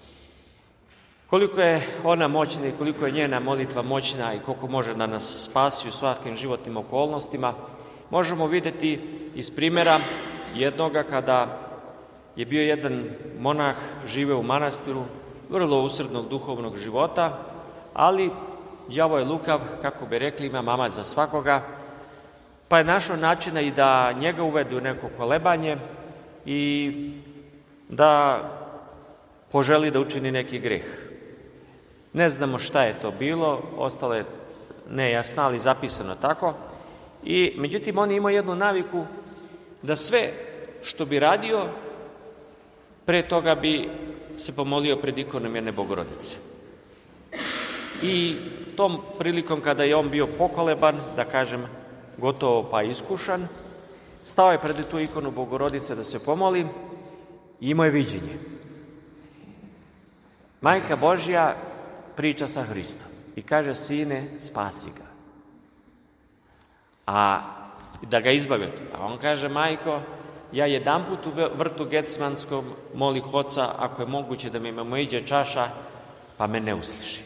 Koliko je ona moćna i koliko je njena molitva moćna i koliko može da nas spasi u svakim životnim okolnostima, možemo vidjeti iz primjera jednoga kada je bio jedan monah, živeo u manastiru, vrlo usrednog duhovnog života, ali đavo je lukav, kako bi rekli, ima mamac za svakoga, pa je našao načina i da njega uvedu u neko kolebanje i da poželi da učini neki greh. Ne znamo šta je to bilo, ostalo je nejasno, ali zapisano tako. I međutim, on je imao jednu naviku da sve što bi radio, pre toga bi se pomolio pred ikonom jedne Bogorodice. I tom prilikom kada je on bio pokoleban, da kažem, gotovo pa iskušan, stao je pred tu ikonu Bogorodice da se pomoli i imao je viđenje. Majka Božja priča sa Hristom i kaže: sine, spasi ga. A da ga izbavi od toga. A on kaže: majko, ja jedanput u vrtu Gecmanskom molih Oca, ako je moguće da mi mimoiđe čaša, pa me ne usliši.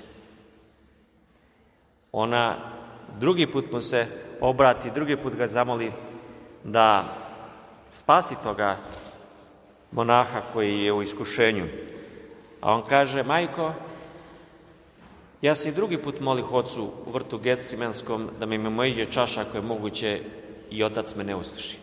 Ona drugi put mu se obrati, drugi put ga zamoli da spasi toga monaha koji je u iskušenju. A on kaže: majko, ja se i drugi put molih Ocu u vrtu Gecmanskom da mi mimoiđe čaša, ako je moguće, i Otac me ne usliši.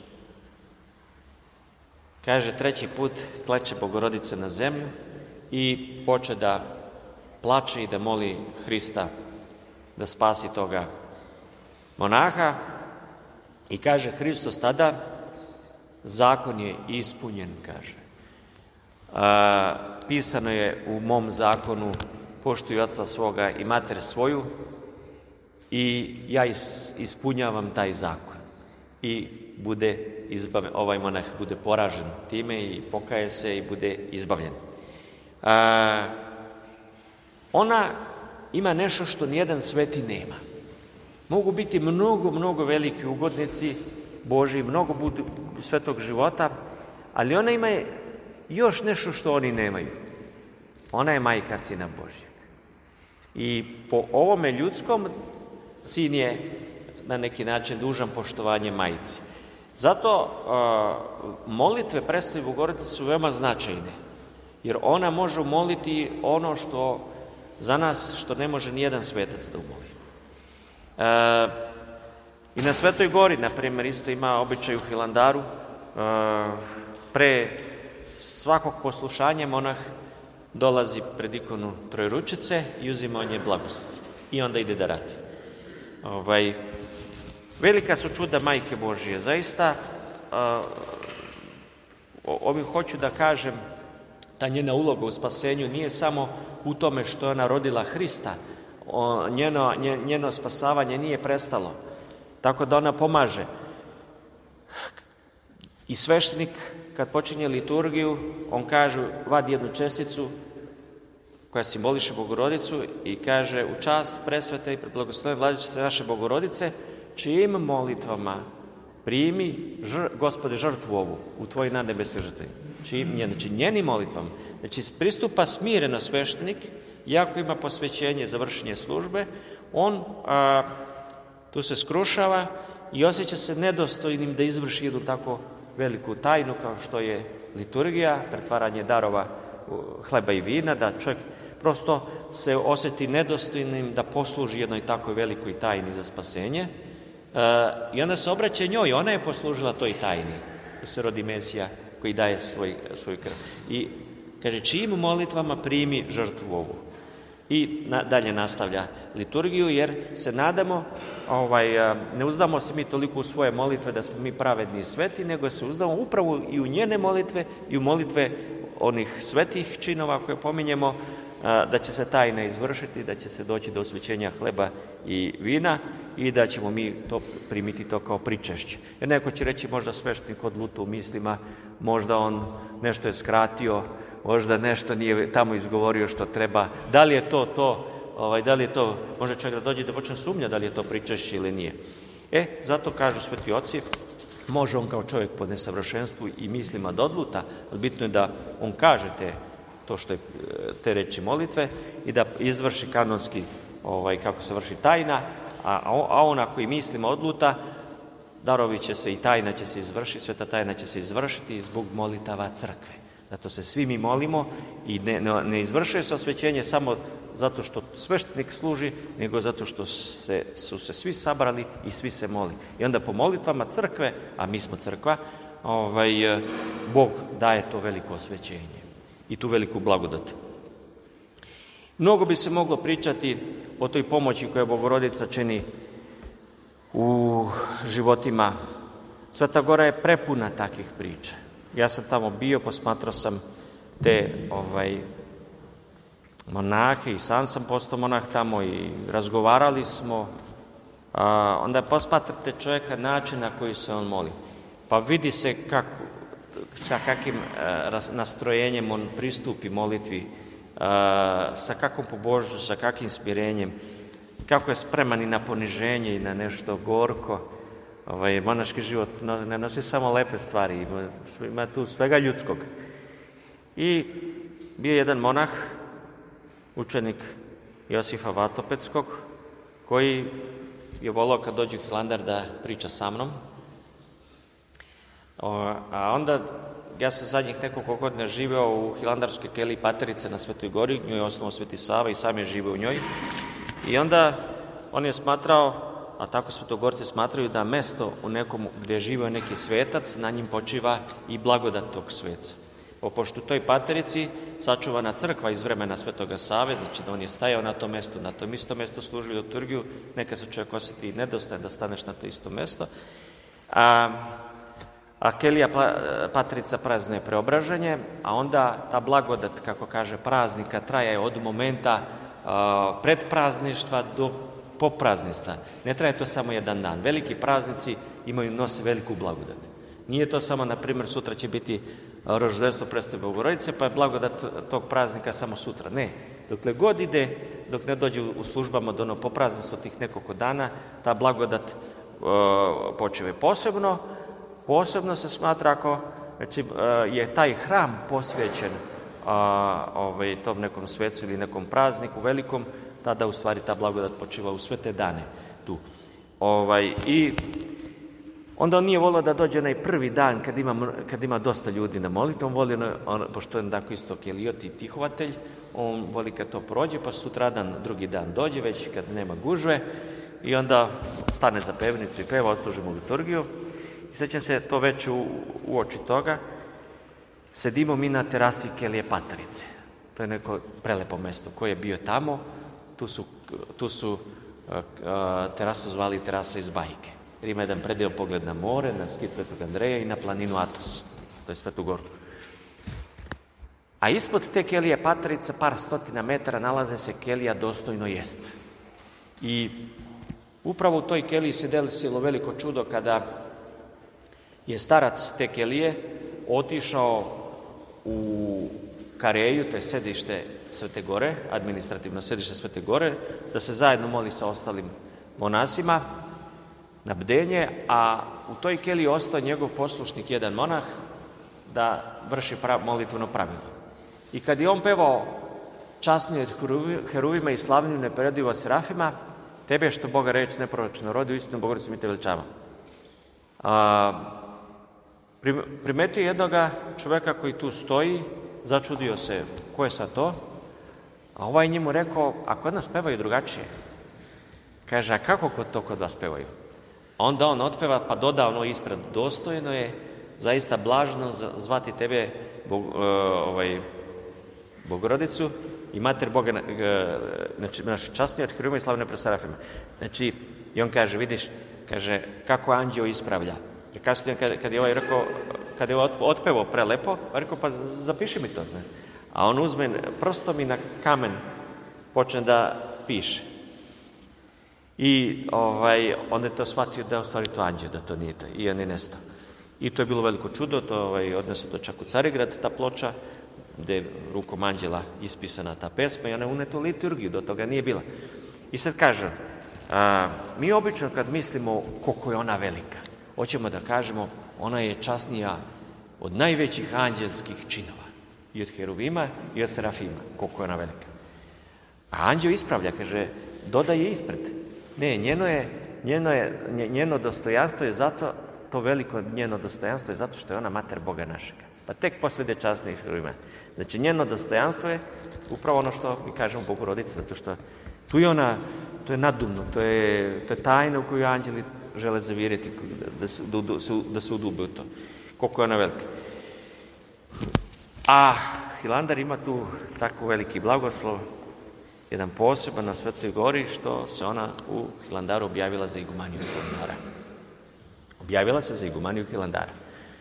Kaže, treći put kleče Bogorodice na zemlju i poče da plače i da moli Hrista da spasi toga monaha. I kaže Hristos tada: zakon je ispunjen, kaže. A, pisano je u mom zakonu: poštuj oca svoga i mater svoju, i ja ispunjavam taj zakon. I bude izbavljen, ovaj monah bude poražen time i pokaje se i bude izbavljen. A, ona ima nešto što nijedan sveti nema. Mogu biti mnogo, mnogo veliki ugodnici Božji, mnogo budu svetog života, ali ona ima još nešto što oni nemaju. Ona je majka Sina Božjeg. I po ovome ljudskom, sin je na neki način dužan poštovanje majci. Zato uh, molitve predstavi Bogorodice su veoma značajne, jer ona može umoliti ono što za nas, što ne može nijedan svetac da umoli. Uh, I na Svetoj gori, na primjer, isto ima običaj u Hilandaru, uh, pre svakog poslušanja monah dolazi pred ikonu Trojručice i uzima od nje blagoslov. I onda ide da radi. Ovaj, velika su čuda Majke Božije. Zaista, uh, ovim hoću da kažem, ta njena uloga u spasenju nije samo u tome što je ona rodila Hrista. O, njeno, njeno spasavanje nije prestalo. Tako da ona pomaže. I sveštenik, kad počinje liturgiju, on kaže, vadi jednu česticu koja simboliše Bogorodicu i kaže, u čast presvete i preblagoslovene Vladičice naše Bogorodice, čijim molitvama primi, žr, Gospode, žrtvu ovu u tvoj nadnebesnoj žrtvi. Čijim, znači, njenim molitvama. Znači, pristupa smireno sveštenik, iako ima posvećenje za vršenje službe, on a, tu se skrušava i osjeća se nedostojnim da izvrši jednu tako veliku tajnu kao što je liturgija, pretvaranje darova hleba i vina, da čovjek prosto se osjeti nedostojnim da posluži jednoj takoj velikoj tajni za spasenje. E, I onda se obraća njoj, ona je poslužila toj tajni, da se rodi Mesija koji daje svoj, svoj krv. I kaže, čijim molitvama primi žrtvu ovu. I na, dalje nastavlja liturgiju, jer se nadamo, ovaj, ne uzdamo se mi toliko u svoje molitve da smo mi pravedni i sveti, nego se uzdamo upravo i u njene molitve i u molitve onih svetih činova koje pominjemo, da će se tajna izvršiti, da će se doći do osvećenja hleba i vina i da ćemo mi to primiti to kao pričešće. Jer neko će reći, možda sveštenik odluta u mislima, možda on nešto je skratio, možda nešto nije tamo izgovorio što treba. Da li je to to, ovaj, da li je to, može čovjek da dođe da počne sumnja da li je to pričešće ili nije. E, zato kažu sveti oci, može on kao čovjek po nesavršenstvu i mislima da odluta, ali bitno je da on kaže te, to što je te reči molitve i da izvrši kanonski, ovaj, kako se vrši tajna, a, a on ako i mislima odluta, darovi će se i tajna će se izvršiti, sveta tajna će se izvršiti zbog molitava crkve. Zato se svi mi molimo i ne, ne, ne izvršuje se osvećenje samo zato što sveštenik služi, nego zato što se, su se svi sabrali i svi se moli. I onda po molitvama crkve, a mi smo crkva, ovaj, Bog daje to veliko osvećenje i tu veliku blagodat. Mnogo bi se moglo pričati o toj pomoći koju Bogorodica čini u životima. Sveta Gora je prepuna takvih priča. Ja sam tamo bio, posmatrao sam te ovaj, monahe i sam sam postao monah tamo i razgovarali smo. A, onda posmatrate čovjeka način na koji se on moli. Pa vidi se kako, sa kakvim a, nastrojenjem on pristupi molitvi, a, sa kakvom pobožnošću, sa kakvim smirenjem, kako je spreman i na poniženje i na nešto gorko. Ovaj, monaški život ne nosi samo lepe stvari, ima, ima tu svega ljudskog. I bio jedan monah, učenik Josifa Vatopeckog, koji je volao kad dođe u Hilandar da priča sa mnom. O, a onda, ja sam zadnjih nekoliko godina živeo u Hilandarskoj keliji Paterice na Svetoj gori, njoj je osnovao Sveti Sava i sam je živeo u njoj. I onda on je smatrao, a tako svetogorci smatraju da mesto u nekom gdje je živio neki svetac, na njim počiva i blagodat tog sveca. O, pošto u toj Paterici sačuvana crkva iz vremena Svetoga Save, znači da on je stajao na tom mestu, na tom isto mesto služio liturgiju, neka se čovjek osjeti i nedostajan da staneš na to isto mesto. A, a kelija Paterica praznuje preobraženje, a onda ta blagodat, kako kaže praznika, traje od momenta a, predprazništva do poprazništva. Ne traje to samo jedan dan. Veliki praznici imaju, nose veliku blagodat. Nije to samo, na primjer, sutra će biti rođenstvo predstave Bogorodice, pa je blagodat tog praznika samo sutra. Ne. Dokle god ide, dok ne dođe u službama do ono poprazništva tih nekoliko dana, ta blagodat uh, počeve posebno. Posebno se smatra ako znači, je taj hram posvećen a, ovaj, tom nekom svecu ili nekom prazniku velikom, tada u stvari ta blagodat počiva u sve te dane tu. Ovaj, I onda on nije volio da dođe onaj prvi dan kad ima, kad ima dosta ljudi na molitvu, on voli, on, pošto je tako isto kelijot i tihovatelj, on voli kad to prođe, pa sutradan, drugi dan dođe, već kad nema gužve, i onda stane za pevnicu i peva, odslužimo liturgiju. I sećam se to već u, u oči toga, sedimo mi na terasi Kelije Patarice. To je neko prelepo mesto. Ko je bio tamo, tu su, tu su uh, uh, terasu zvali terasa iz bajke. Jer ima jedan predeo pogled na more, na skit Svetog Andreja i na planinu Atos, to je Svetu Goru. A ispod te Kelije Patarice, par stotina metara, nalaze se Kelija Dostojno jest. I upravo u toj keliji se desilo veliko čudo kada je starac te kelije otišao u Kareju, to je sedište Svete Gore, administrativno sedište Svete Gore, da se zajedno moli sa ostalim monasima na bdenje, a u toj keliji ostao njegov poslušnik, jedan monah, da vrši prav, molitveno pravilo. I kad je on pevao časnije od heruvima i slavniju neporedivo od serafima, tebe što Boga reč neproročno rodi, u istinu Bogorodice mi te veličavamo. Primetio jednoga čoveka koji tu stoji, začudio se ko je sad to, a ovaj njemu rekao, a kod nas pevaju drugačije. Kaže, a kako kod to kod vas pevaju? Onda on otpeva, pa doda ono ispred, dostojno je zaista blažno zvati tebe Bog, uh, ovaj, Bogorodicu i mater Boga, znači, naš časniji od heruvima i slavne pred serafima. Znači, i on kaže, vidiš, kaže, kako anđeo ispravlja. Jer kasnije, kad, kad je ovaj rekao, kad je otpevao prelepo, rekao, pa zapiši mi to. Ne? A on uzme prstom i na kamen počne da piše. I ovaj, onda je to shvatio da je u stvari to anđeo, da to nije to. I on je nestao. I to je bilo veliko čudo, to ovaj, odneslo to čak u Carigrad, ta ploča, gde je rukom anđela ispisana ta pesma i ona je uneta u liturgiju, do toga nije bila. I sad kažem, a, mi obično kad mislimo koliko je ona velika, hoćemo da kažemo ona je časnija od najvećih anđelskih činova. I od heruvima i od serafima, koliko je ona velika. A anđeo ispravlja, kaže, dodaje ispred. Ne, njeno, je, njeno, je, njeno dostojanstvo je zato, to veliko njeno dostojanstvo je zato što je ona mater Boga našega. Pa tek poslede časnih heruvima. Znači, njeno dostojanstvo je upravo ono što mi kažemo Bogorodici, zato što tu je ona, to je nadumno, to je, to je tajna u koju anđeli žele zaviriti, da se, da, da se udube u to. Koliko je ona velika. A Hilandar ima tu tako veliki blagoslov, jedan poseban na Svetoj Gori, što se ona u Hilandaru objavila za igumaniju Hilandara. Objavila se za igumaniju Hilandara.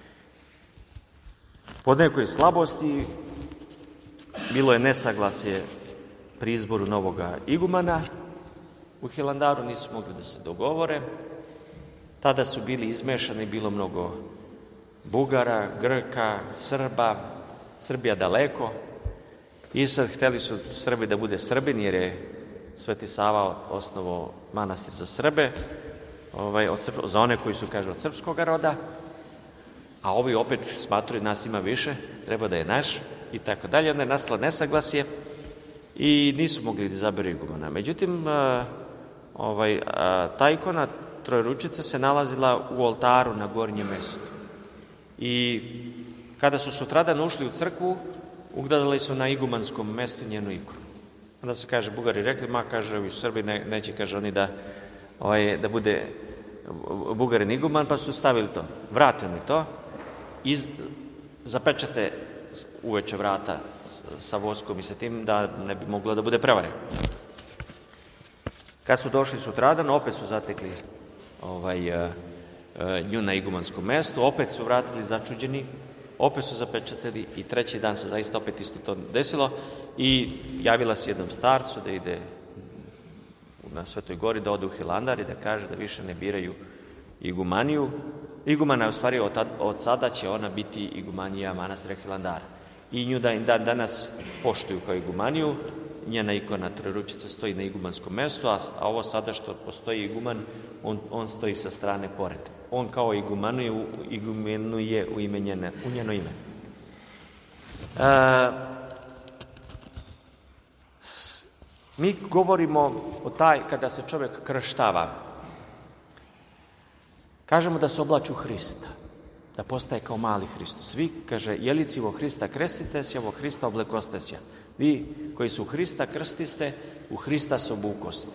Po nekoj slabosti bilo je nesaglasje pri izboru novoga igumana. U Hilandaru nisu mogli da se dogovore. Tada su bili izmešani, bilo mnogo Bugara, Grka, Srba, Srbija daleko. I sad hteli su Srbi da bude Srbin, jer je Sveti Sava osnovao manastir za Srbe, ovaj, od Srp, za one koji su, kažu, od srpskog roda, a ovi opet smatruju nas ima više, treba da je naš, i tako dalje. Onda je nastalo nesaglasje i nisu mogli da izaberu igumana. Međutim, ovaj, ta ikona Trojeručica se nalazila u oltaru na gornjem mestu. I kada su sutradan ušli u crkvu, ugledali su na igumanskom mestu njenu ikonu. Onda se, kaže, Bugari rekli, ma, kaže, ovi Srbi ne, neće, kaže, oni da, ovaj, da bude Bugarin iguman, pa su stavili to. Vratili to i zapečate uveče vrata sa voskom i sa tim da ne bi moglo da bude prevare. Kad su došli sutradan, opet su zatekli ovaj, nju na igumanskom mestu, opet su vratili začuđeni, opet su zapečatili i treći dan se zaista opet isto to desilo i javila se jednom starcu da ide na Svetoj Gori, da ode u Hilandar i da kaže da više ne biraju igumaniju. Igumana je u stvari od, od sada će ona biti igumanija manastira Hilandara. I nju da, da danas poštuju kao igumaniju, njena ikona Trojeručica stoji na igumanskom mjestu, a, a ovo sada što postoji iguman, on, on stoji sa strane pored. On kao igumanuje, igumenuje u, ime njene, u njeno ime. E, s, mi govorimo o taj, kada se čovjek krštava, kažemo da se oblači u Hrista, da postaje kao mali Hristos. Vi, kaže, jelici vo Hrista krstite se, vo Hrista oblekoste se. Vi koji su u Hrista krstiste, u Hrista se obukoste.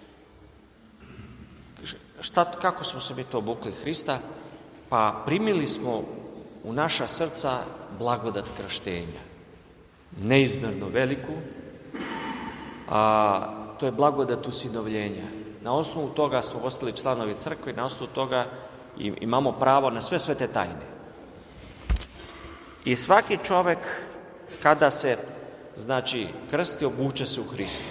Šta, kako smo se mi to obukli Hrista? Pa primili smo u naša srca blagodat krštenja. Neizmjerno veliku, a to je blagodat usinovljenja. Na osnovu toga smo postali članovi crkve, na osnovu toga imamo pravo na sve svete tajne. I svaki čovjek kada se, znači, krsti, obuče se u Hrista.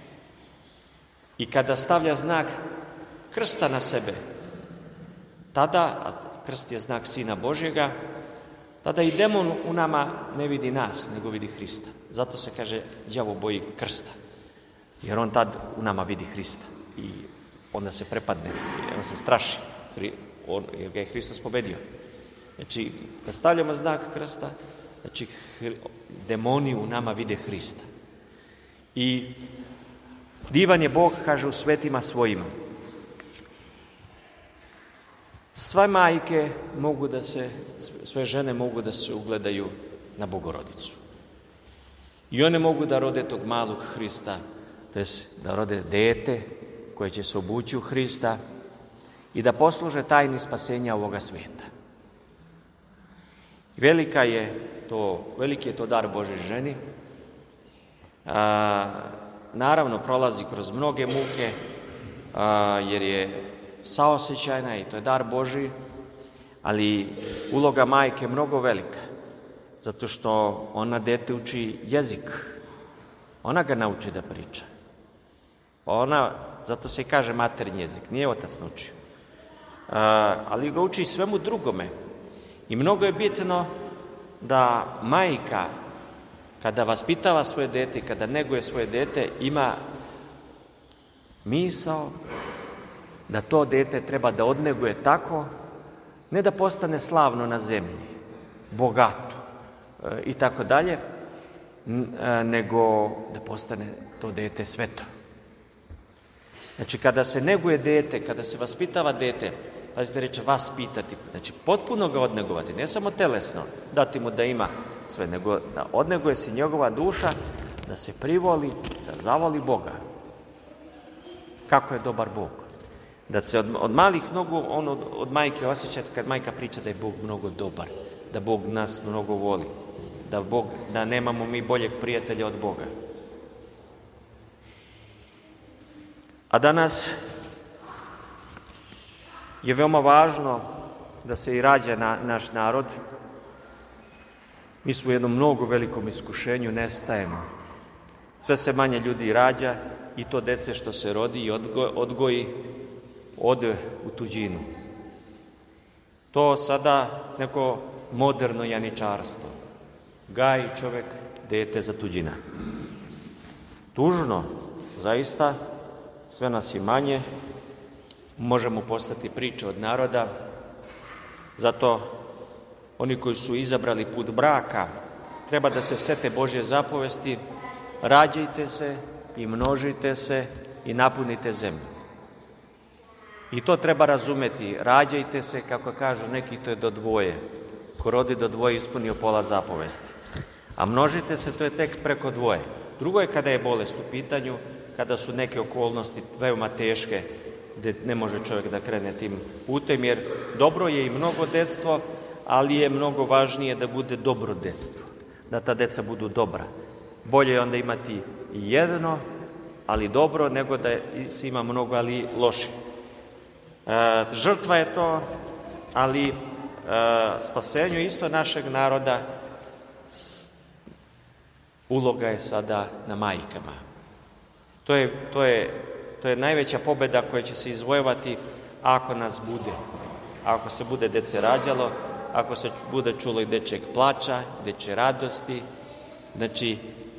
I kada stavlja znak krsta na sebe, tada, a krst je znak Sina Božjega, tada i demon u nama ne vidi nas, nego vidi Hrista. Zato se kaže, đavo boji krsta. Jer on tad u nama vidi Hrista. I onda se prepadne, on se straši. On, jer ga je Hristos pobedio. Znači, kad stavljamo znak krsta, znači, demoni u nama vide Hrista. I divan je Bog, kaže, u svetima svojima. Sve majke mogu da se, sve žene mogu da se ugledaju na Bogorodicu. I one mogu da rode tog malog Hrista, to je da rode dete koje će se obući u Hrista i da posluže tajni spasenja ovoga svijeta. Velika je to, veliki je to dar Božoj ženi. A, naravno, prolazi kroz mnoge muke, a, jer je saosećajna i to je dar Božji, ali uloga majke je mnogo velika, zato što ona dete uči jezik. Ona ga nauči da priča. Ona, zato se i kaže materinji jezik, nije otac naučio. A, ali ga uči svemu drugome. I mnogo je bitno da majka, kada vaspitava svoje dete, kada neguje svoje dete, ima misao da to dete treba da odneguje tako, ne da postane slavno na zemlji, bogato e, i tako dalje, nego da postane to dete sveto. Znači, kada se neguje dete, kada se vaspitava dete, pazite reče vaspitati, znači potpuno ga odnegovati, ne samo telesno, dati mu da ima sve, nego da odneguje se njegova duša, da se privoli, da zavoli Boga. Kako je dobar Bog. Da se od, od malih nogu, on od, od majke osjeća, kad majka priča da je Bog mnogo dobar, da Bog nas mnogo voli, da, Bog, da nemamo mi boljeg prijatelja od Boga. A danas je veoma važno da se i rađa na, naš narod. Mi smo u jednom mnogo velikom iskušenju, nestajemo. Sve se manje ljudi rađa i to dece što se rodi i odgo, odgoji ode u tuđinu. To sada neko moderno janičarstvo. Gaji čovjek dete za tuđina. Tužno, zaista, sve nas je manje, možemo postati priče od naroda, zato oni koji su izabrali put braka treba da se sete Božje zapovesti, rađajte se i množite se i napunite zemlju. I to treba razumeti, rađajte se, kako kažu neki, to je do dvoje. Ko rodi do dvoje ispunio pola zapovesti. A množite se, to je tek preko dvoje. Drugo je kada je bolest u pitanju, kada su neke okolnosti veoma teške, gdje ne može čovjek da krene tim putem, jer dobro je i mnogo detstvo, ali je mnogo važnije da bude dobro detstvo, da ta deca budu dobra. Bolje je onda imati i jedno, ali dobro, nego da se ima mnogo, ali loše. E, žrtva je to, ali e, spasenju isto našeg naroda s, uloga je sada na majkama. To je, to je, to je najveća pobjeda koja će se izvojevati ako nas bude. Ako se bude dece rađalo, ako se bude čulo i dečeg plača, deče radosti. Znači,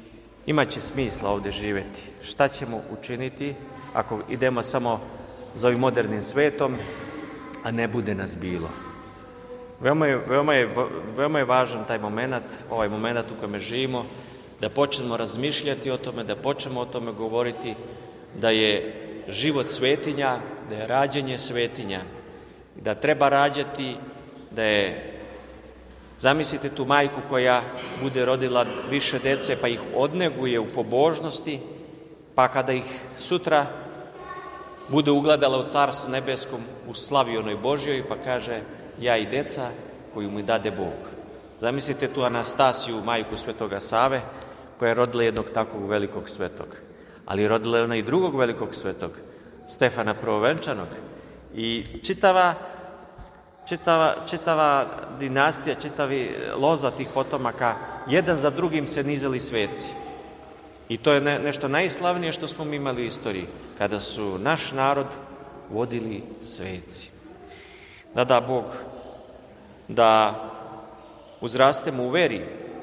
imaće smisla ovdje živjeti. Šta ćemo učiniti ako idemo samo za ovim modernim svetom, a ne bude nas bilo? Veoma je, veoma je, veoma je važan taj moment, ovaj moment u kojem živimo, da počnemo razmišljati o tome, da počnemo o tome govoriti, da je život svetinja, da je rađanje svetinja, da treba rađati, da je, zamislite tu majku koja bude rodila više dece pa ih odneguje u pobožnosti, pa kada ih sutra bude ugledala u Carstvu nebeskom u slavi onoj Božjoj, pa kaže ja i deca koju mi dade Bog. Zamislite tu Anastasiju, majku Svetoga Save, koja je rodila jednog takvog velikog svetog. Ali rodila je ona i drugog velikog svetog, Stefana Prvovenčanog. I čitava, čitava, čitava dinastija, čitavi loza tih potomaka, jedan za drugim se nizali sveci. I to je ne, nešto najslavnije što smo mi imali u istoriji, kada su naš narod vodili sveci. Da da Bog da uzrastemo u veri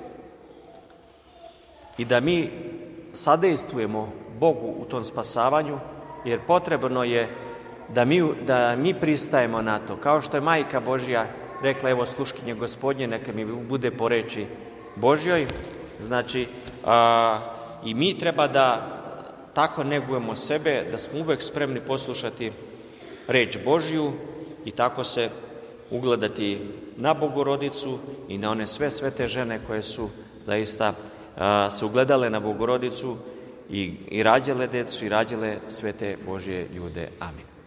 i da mi sadejstvujemo Bogu u tom spasavanju, jer potrebno je da mi, da mi pristajemo na to. Kao što je Majka Božja rekla, evo sluškinje Gospodnje, neka mi bude po reči Božjoj. Znači, a, i mi treba da tako negujemo sebe, da smo uvek spremni poslušati reč Božju i tako se ugledati na Bogorodicu i na one sve svete žene koje su zaista a, se ugledale na Bogorodicu i, i rađale decu i rađale svete Božje ljude. Amin.